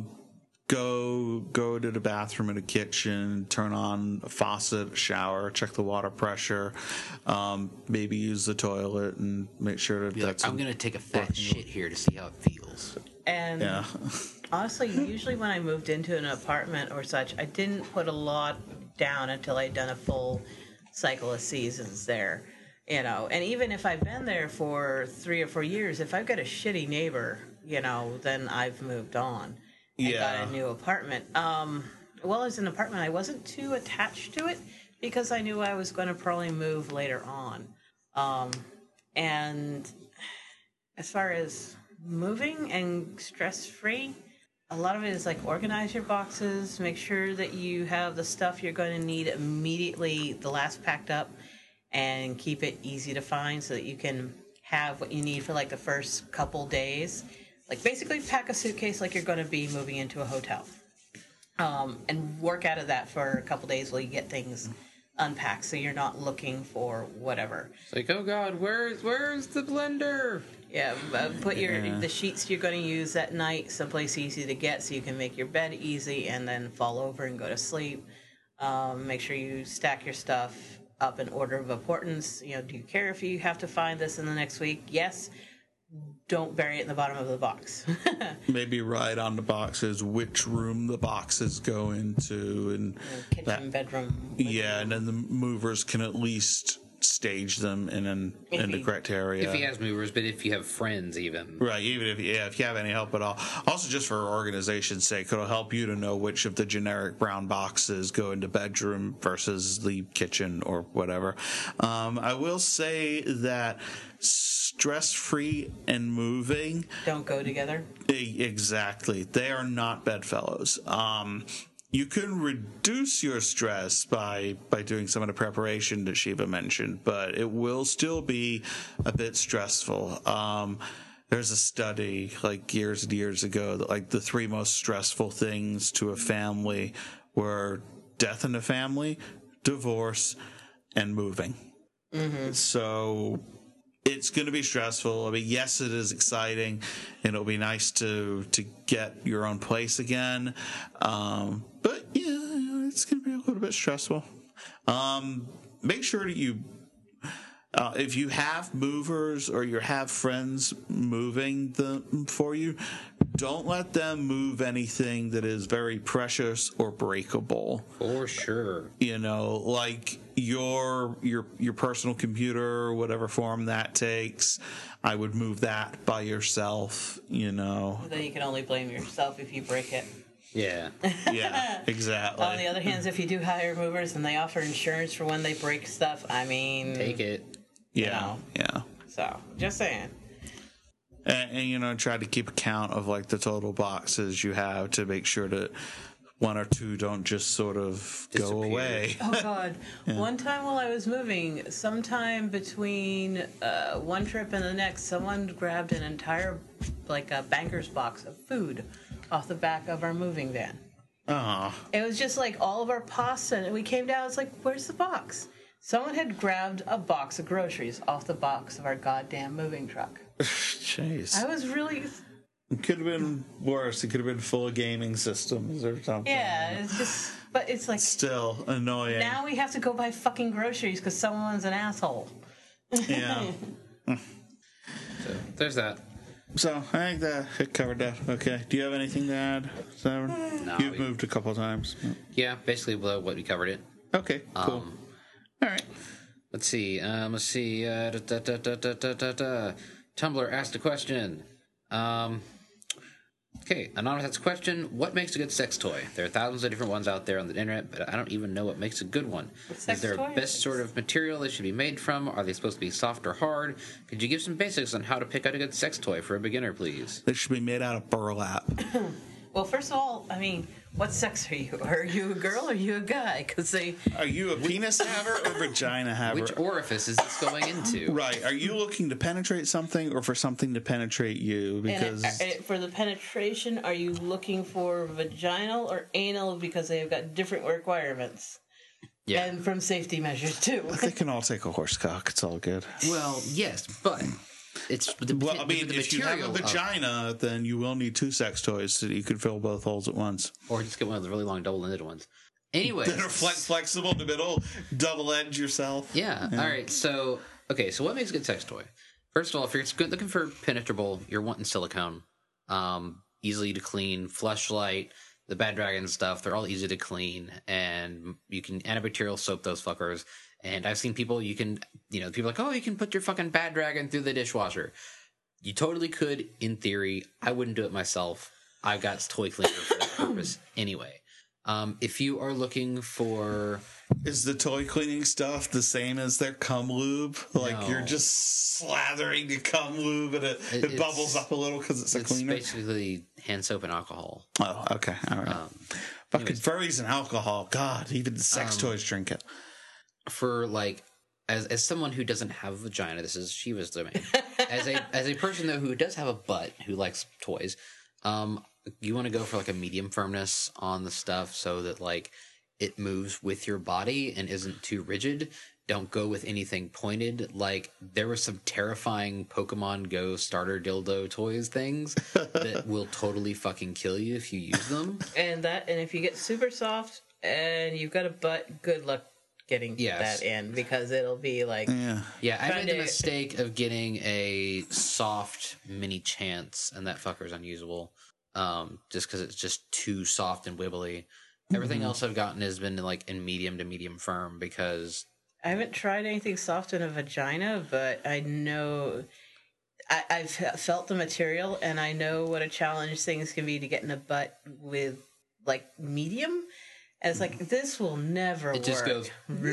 go to the bathroom and the kitchen, turn on a faucet, shower, check the water pressure, maybe use the toilet and make sure that that's... I'm going to take a fat shit here to see how it feels. And yeah. Honestly, usually when I moved into an apartment or such, I didn't put a lot down until I'd done a full cycle of seasons there. You know, and even if I've been there for 3 or 4 years, if I've got a shitty neighbor, you know, then I've moved on and got a new apartment. Well, as an apartment, I wasn't too attached to it because I knew I was going to probably move later on. And as far as moving and stress-free, a lot of it is like organize your boxes, make sure that you have the stuff you're going to need immediately, the last packed up, and keep it easy to find so that you can have what you need for like the first couple days. Like basically pack a suitcase like you're going to be moving into a hotel, and work out of that for a couple days while you get things unpacked, so you're not looking for whatever. It's like, oh God, where's the blender? Yeah, put the sheets you're going to use that night someplace easy to get, so you can make your bed easy and then fall over and go to sleep. Make sure you stack your stuff up in order of importance. You know, do you care if you have to find this in the next week? Yes. Don't bury it in the bottom of the box. Maybe write on the boxes which room the boxes go into, and kitchen, bedroom. Yeah, and then the movers can at least stage them in the correct area. If he has movers, but if you have friends, even right, even if you have any help at all. Also, just for organization's sake, it'll help you to know which of the generic brown boxes go into bedroom versus the kitchen or whatever. I will say that stress-free and moving don't go together. Exactly, they are not bedfellows. You can reduce your stress by doing some of the preparation that Shiva mentioned, but it will still be a bit stressful. There's a study like years and years ago that like the 3 most stressful things to a family were death in the family, divorce, and moving. Mm-hmm. So it's going to be stressful. I mean, yes, it is exciting, and it'll be nice to get your own place again. But yeah, it's going to be a little bit stressful. Make sure that you, if you have movers or you have friends moving them for you, don't let them move anything that is very precious or breakable. For sure. You know, like your personal computer, whatever form that takes, I would move that by yourself, you know. Then you can only blame yourself if you break it. Yeah. Yeah, exactly. On the other hand, if you do hire movers and they offer insurance for when they break stuff, I mean... Take it. Yeah, yeah. So, just saying. And, you know, try to keep account of, like, the total boxes you have to make sure that 1 or 2 don't just sort of go away. Oh, God. Yeah. One time while I was moving, sometime between one trip and the next, someone grabbed an entire, like, a banker's box of food off the back of our moving van. Oh. It was just, like, all of our pasta, and we came down, it's like, where's the box? Someone had grabbed a box of groceries off the box of our goddamn moving truck. Jeez. I was really... It could have been worse. It could have been full of gaming systems or something. Yeah, it's just... But it's like... Still annoying. Now we have to go buy fucking groceries because someone's an asshole. Yeah. So, there's that. So, I think that it covered that. Okay. Do you have anything to add, Severn? No. You've moved a couple of times. Yeah, basically what we covered it. Okay, cool. All right. Let's see. Tumblr asked a question. Okay, Anonymous asks a question. What makes a good sex toy? There are thousands of different ones out there on the internet, but I don't even know what makes a good one. Is there a best sort of material they should be made from? Are they supposed to be soft or hard? Could you give some basics on how to pick out a good sex toy for a beginner, please? They should be made out of burlap. Well, first of all, I mean, what sex are you? Are you a girl or are you a guy? Are you a penis haver or vagina haver? Which orifice is this going into? Right. Are you looking to penetrate something or for something to penetrate you? Because for the penetration, are you looking for vaginal or anal? Because they have got different requirements. Yeah. And from safety measures, too. They can all take a horse cock. It's all good. Well, yes, but... if you have a vagina, then you will need 2 sex toys so that you can fill both holes at once. Or just get one of the really long double-ended ones. Anyway, that are flexible in the middle, double-edge yourself. Yeah. All right. So what makes a good sex toy? First of all, if you're looking for penetrable, you're wanting silicone, easily to clean, Fleshlight, the Bad Dragon stuff. They're all easy to clean, and you can antibacterial soap those fuckers. And I've seen people, people are like, oh, you can put your fucking Bad Dragon through the dishwasher. You totally could, in theory. I wouldn't do it myself. I've got toy cleaner for that purpose anyway. If you are looking for... Is the toy cleaning stuff the same as their cum lube? Like, no. You're just slathering the cum lube and it bubbles up a little because it's a cleaner? It's basically hand soap and alcohol. Oh, okay. All right. Fucking furries and alcohol. God, even the sex toys drink it. For, like, as someone who doesn't have a vagina, this is Shiva's domain. As a person though who does have a butt who likes toys, you want to go for like a medium firmness on the stuff so that like it moves with your body and isn't too rigid. Don't go with anything pointed. Like, there were some terrifying Pokemon Go starter dildo toys things that will totally fucking kill you if you use them. And if you get super soft and you've got a butt, good luck getting that in, because it'll be like... Yeah, I made the mistake of getting a soft mini Chance, and that fucker's unusable. Just because it's just too soft and wibbly. Everything else I've gotten has been like in medium to medium firm, because... I haven't tried anything soft in a vagina, but I know I've felt the material, and I know what a challenge things can be to get in a butt with like medium. And it's like, this will never work. It just goes.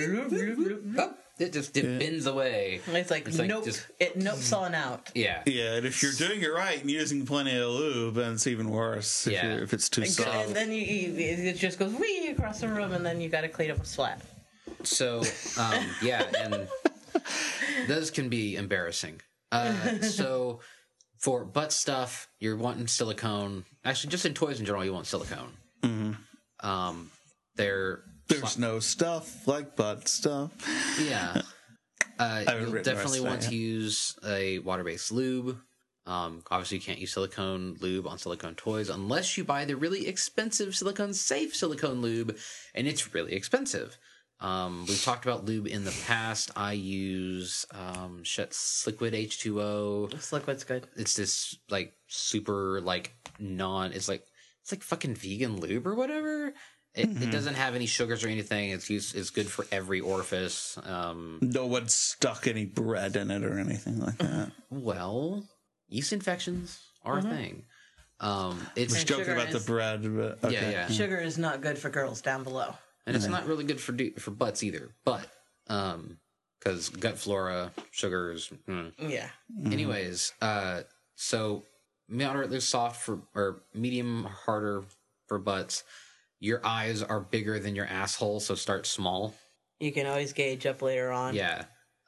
It bends away. It's like, nope. It nopes on out. Yeah. Yeah, and if you're doing it right and using plenty of lube, then it's even worse if it's too soft. And then it just goes wee across the room, and then you got to clean up a splat. So, and those can be embarrassing. So, for butt stuff, you're wanting silicone. Actually, just in toys in general, you want silicone. Mm-hmm. There's no stuff like butt stuff. Yeah. You'll definitely want to use a water-based lube. Obviously, you can't use silicone lube on silicone toys unless you buy the really expensive silicone-safe silicone lube, and it's really expensive. We've talked about lube in the past. I use Sliquid H2O. Sliquid's good. It's this like super like it's like fucking vegan lube or whatever. It doesn't have any sugars or anything. It's good for every orifice. No one's stuck any bread in it or anything like that. Well, yeast infections are a thing. We're joking about the bread, but okay. Yeah. Sugar is not good for girls down below. And it's not really good for butts either. But, because gut flora, sugars. Yeah. Anyways, so moderately soft or medium harder for butts. Your eyes are bigger than your asshole, so start small. You can always gauge up later on. Yeah.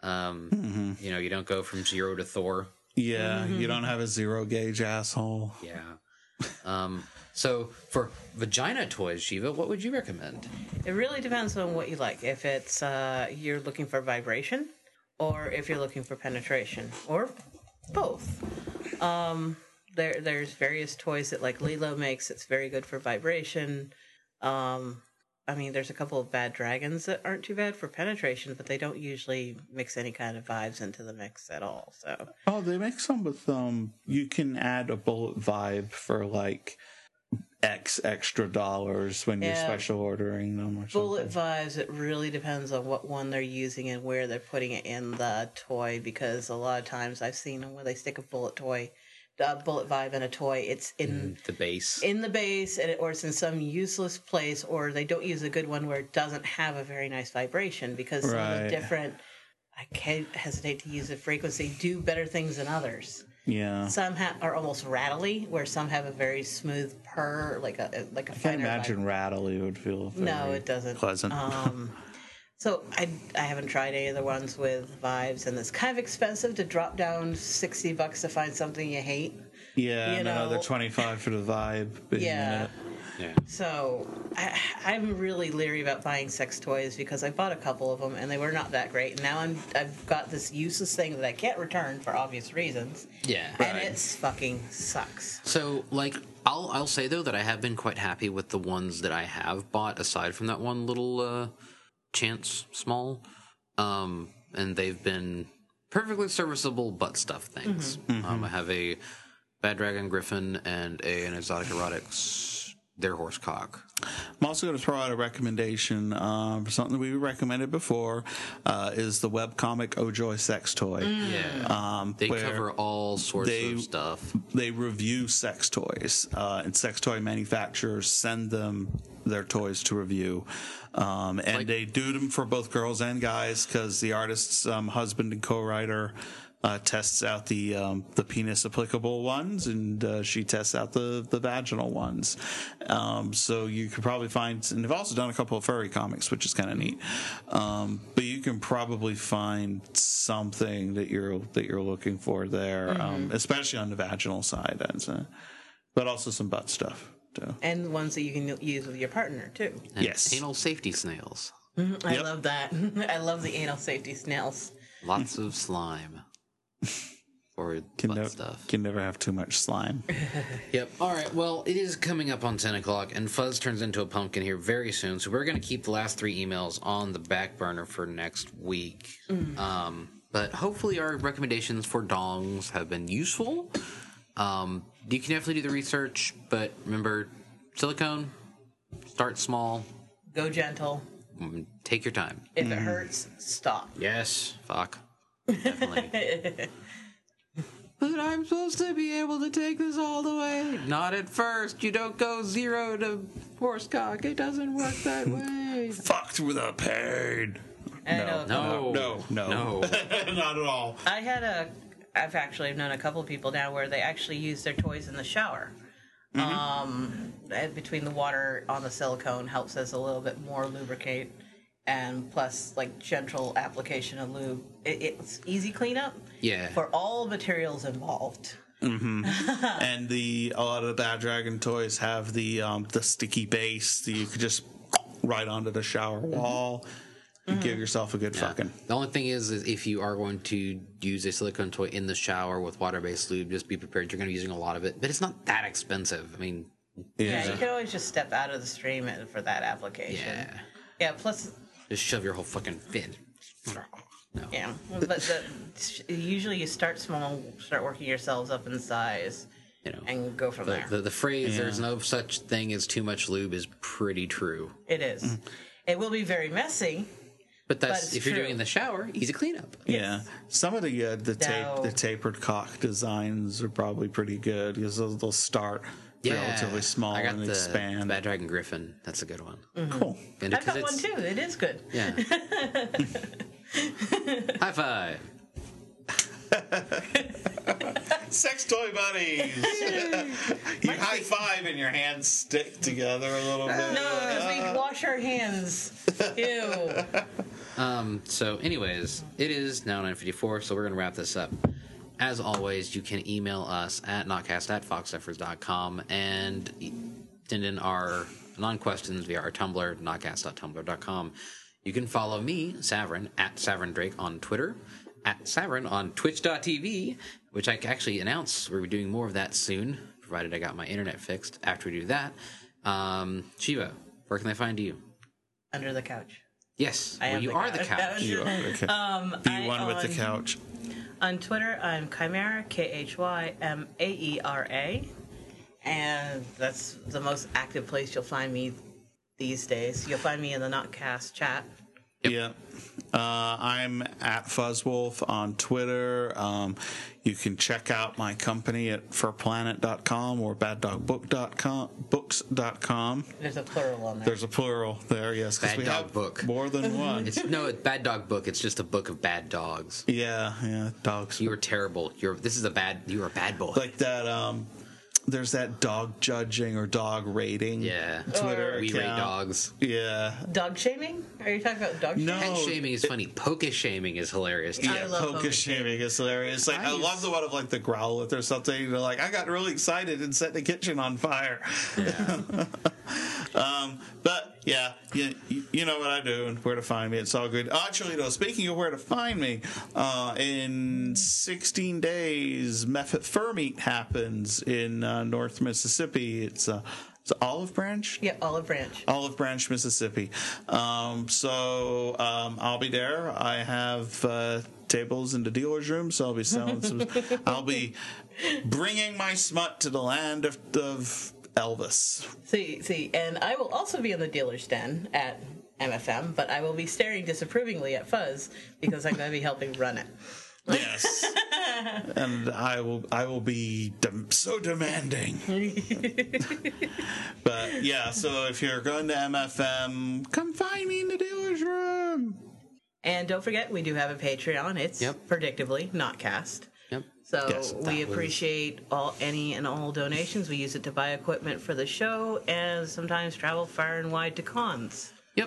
You don't go from 0 to Thor. Yeah, you don't have a 0 gauge asshole. Yeah. So for vagina toys, Shiva, what would you recommend? It really depends on what you like. If it's you're looking for vibration, or if you're looking for penetration, or both. There's various toys that like Lilo makes. It's very good for vibration. There's a couple of Bad Dragons that aren't too bad for penetration, but they don't usually mix any kind of vibes into the mix at all. So they make some with you can add a bullet vibe for like X extra dollars when you're special ordering them or something. Bullet vibes, it really depends on what one they're using and where they're putting it in the toy, because a lot of times I've seen them where they stick a bullet vibe in a toy. It's in the base. In the base, or it's in some useless place, or they don't use a good one where it doesn't have a very nice vibration, because some of the different, I can't hesitate to use the frequency, do better things than others. Yeah. Some are almost rattly, where some have a very smooth purr, like a finer. I can't imagine rattly would feel very no, it doesn't. Pleasant. So I haven't tried any of the ones with vibes, and it's kind of expensive to drop down $60 to find something you hate. Yeah, and another $25 for the vibe. Yeah. So I'm really leery about buying sex toys, because I bought a couple of them and they were not that great. And now I've got this useless thing that I can't return for obvious reasons. Yeah, and it fucking sucks. So like I'll say though that I have been quite happy with the ones that I have bought, aside from that one little Chance small, and they've been perfectly serviceable butt stuff things. I have a Bad Dragon Griffin and an Exotic Erotics their horse cock. I'm also going to throw out a recommendation for something we recommended before, is the webcomic Oh Joy Sex Toy. They cover all sorts of stuff. They review sex toys, and sex toy manufacturers send them their toys to review. And they do them for both girls and guys, because the artist's husband and co-writer tests out the penis applicable ones, and she tests out the vaginal ones. So you could probably find, and they've also done a couple of furry comics, which is kind of neat. But you can probably find something that you're looking for there, especially on the vaginal side, but also some butt stuff too, and ones that you can use with your partner too. And yes, anal safety snails. I love that. I love the anal safety snails. Lots of slime. Or butt stuff. Can never have too much slime. Yep. All right. Well, it is coming up on 10 o'clock, and Fuzz turns into a pumpkin here very soon. So we're going to keep the last 3 emails on the back burner for next week. But hopefully our recommendations for dongs have been useful. You can definitely do the research, but remember, silicone, start small. Go gentle. Take your time. If it hurts, stop. Yes. Fuck. Definitely. But I'm supposed to be able to take this all the way. Not at first. You don't go 0 to horse cock. It doesn't work that way. Fucked with a pain. No. Not at all. I've actually known a couple of people now where they actually use their toys in the shower. Between the water on the silicone helps us a little bit more lubricate, and plus like gentle application of lube. It's easy cleanup. Yeah. For all materials involved. And a lot of the Bad Dragon toys have the sticky base that you could just right onto the shower wall. You give yourself a good fucking. The only thing is if you are going to use a silicone toy in the shower with water-based lube, just be prepared. You're going to be using a lot of it, but it's not that expensive. I mean, yeah, you can always just step out of the stream for that application. Yeah. Plus, just shove your whole fucking fin. No. Yeah, but usually you start small, start working yourselves up in size, and go from there. The phrase "there's no such thing as too much lube" is pretty true. It is. It will be very messy. But if you're doing it in the shower, easy cleanup. Yeah, some of the tapered cock designs are probably pretty good because they'll start relatively small and expand. The Bad Dragon Griffin, that's a good one. Cool. And I've got one too. It is good. Yeah. High five. Sex toy buddies. You high five and your hands stick together a little bit. No, because we wash our hands. Ew. So anyways, it is now 9:54, so we're going to wrap this up. As always, you can email us at notcast@foxefforts.com and send in our non-questions via our Tumblr, notcast.tumblr.com. You can follow me, Savrin, at Savrin Drake on Twitter, at Savrin on twitch.tv, which I actually announced we're doing more of that soon, provided I got my internet fixed after we do that. Shiva, where can they find you? Under the couch. Yes, you are the couch. You are the couch. Be one with the couch. On Twitter, I'm Chimera, KHYMAERA, and that's the most active place you'll find me these days. You'll find me in the Notcast chat. Yep. Yeah. I'm at Fuzzwolf on Twitter. You can check out my company at furplanet.com or baddogbook.com. There's a plural on there. There's a plural there, yes. Bad we Dog have Book. More than one. It's Bad Dog Book. It's just a book of bad dogs. Yeah, dogs. You are terrible. You are a bad boy. Like that, there's that dog judging or dog rating. Yeah. Twitter We account. rate dogs. Yeah. Dog shaming? Are you talking about dog shaming? No. Pet shaming is funny. Poke shaming is hilarious. I Yeah, love Pocus shaming is hilarious. Like, I love the one of like the Growlithe or something. You're like, I got really excited and set the kitchen on fire. Yeah. But yeah, you know what I do and where to find me. It's all good. Actually, though, speaking of where to find me, in 16 days, Mephit Fur Meet happens in North Mississippi. It's Olive Branch? Yeah, Olive Branch. Olive Branch, Mississippi. So I'll be there. I have tables in the dealer's room, so I'll be selling some. I'll be bringing my smut to the land of Elvis. See, and I will also be in the dealer's den at MFM, but I will be staring disapprovingly at Fuzz because I'm going to be helping run it. Yes, and I will be so demanding. But yeah, so if you're going to MFM, come find me in the dealer's room. And don't forget, we do have a Patreon. It's predictably not cast. Yep. So Yes, we appreciate any and all donations. We use it to buy equipment for the show and sometimes travel far and wide to cons. Yep.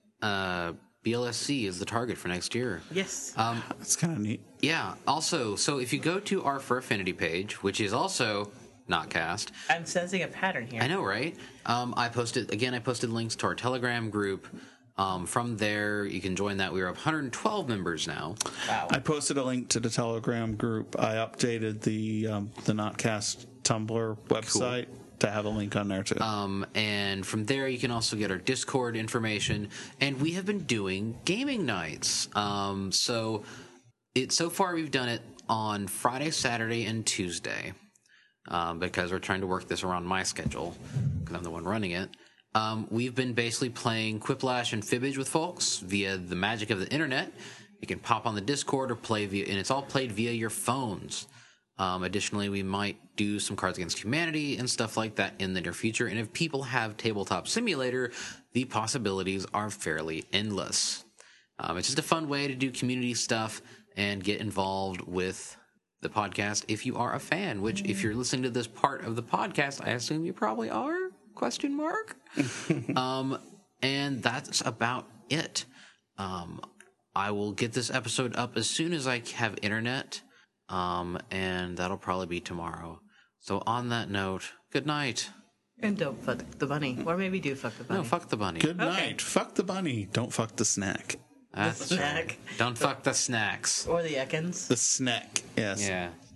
BLSC is the target for next year. Yes. That's kind of neat. Yeah. Also, so if you go to our For Affinity page, which is also not cast. I'm sensing a pattern here. I know, right? I posted links to our Telegram group. From there, you can join that. We are up 112 members now. Wow. I posted a link to the Telegram group. I updated the Notcast Tumblr website to have a link on there too. And from there, you can also get our Discord information. And we have been doing gaming nights. So far we've done it on Friday, Saturday, and Tuesday. Because we're trying to work this around my schedule, because I'm the one running it. We've been basically playing Quiplash and Fibbage with folks via the magic of the internet. You can pop on the Discord or play and it's all played via your phones. Additionally, we might do some Cards Against Humanity and stuff like that in the near future. And if people have Tabletop Simulator, the possibilities are fairly endless. It's just a fun way to do community stuff and get involved with the podcast if you are a fan, which if you're listening to this part of the podcast, I assume you probably are? ? And that's about it. I will get this episode up as soon as I have internet, and that'll probably be tomorrow. So on that note, good night. And don't fuck the bunny. Or maybe do fuck the bunny. No, fuck the bunny. Good night. Fuck the bunny. Don't fuck the snack. That's snack. Don't fuck the snacks. Or the Ekans. The snack. Yes. Yeah.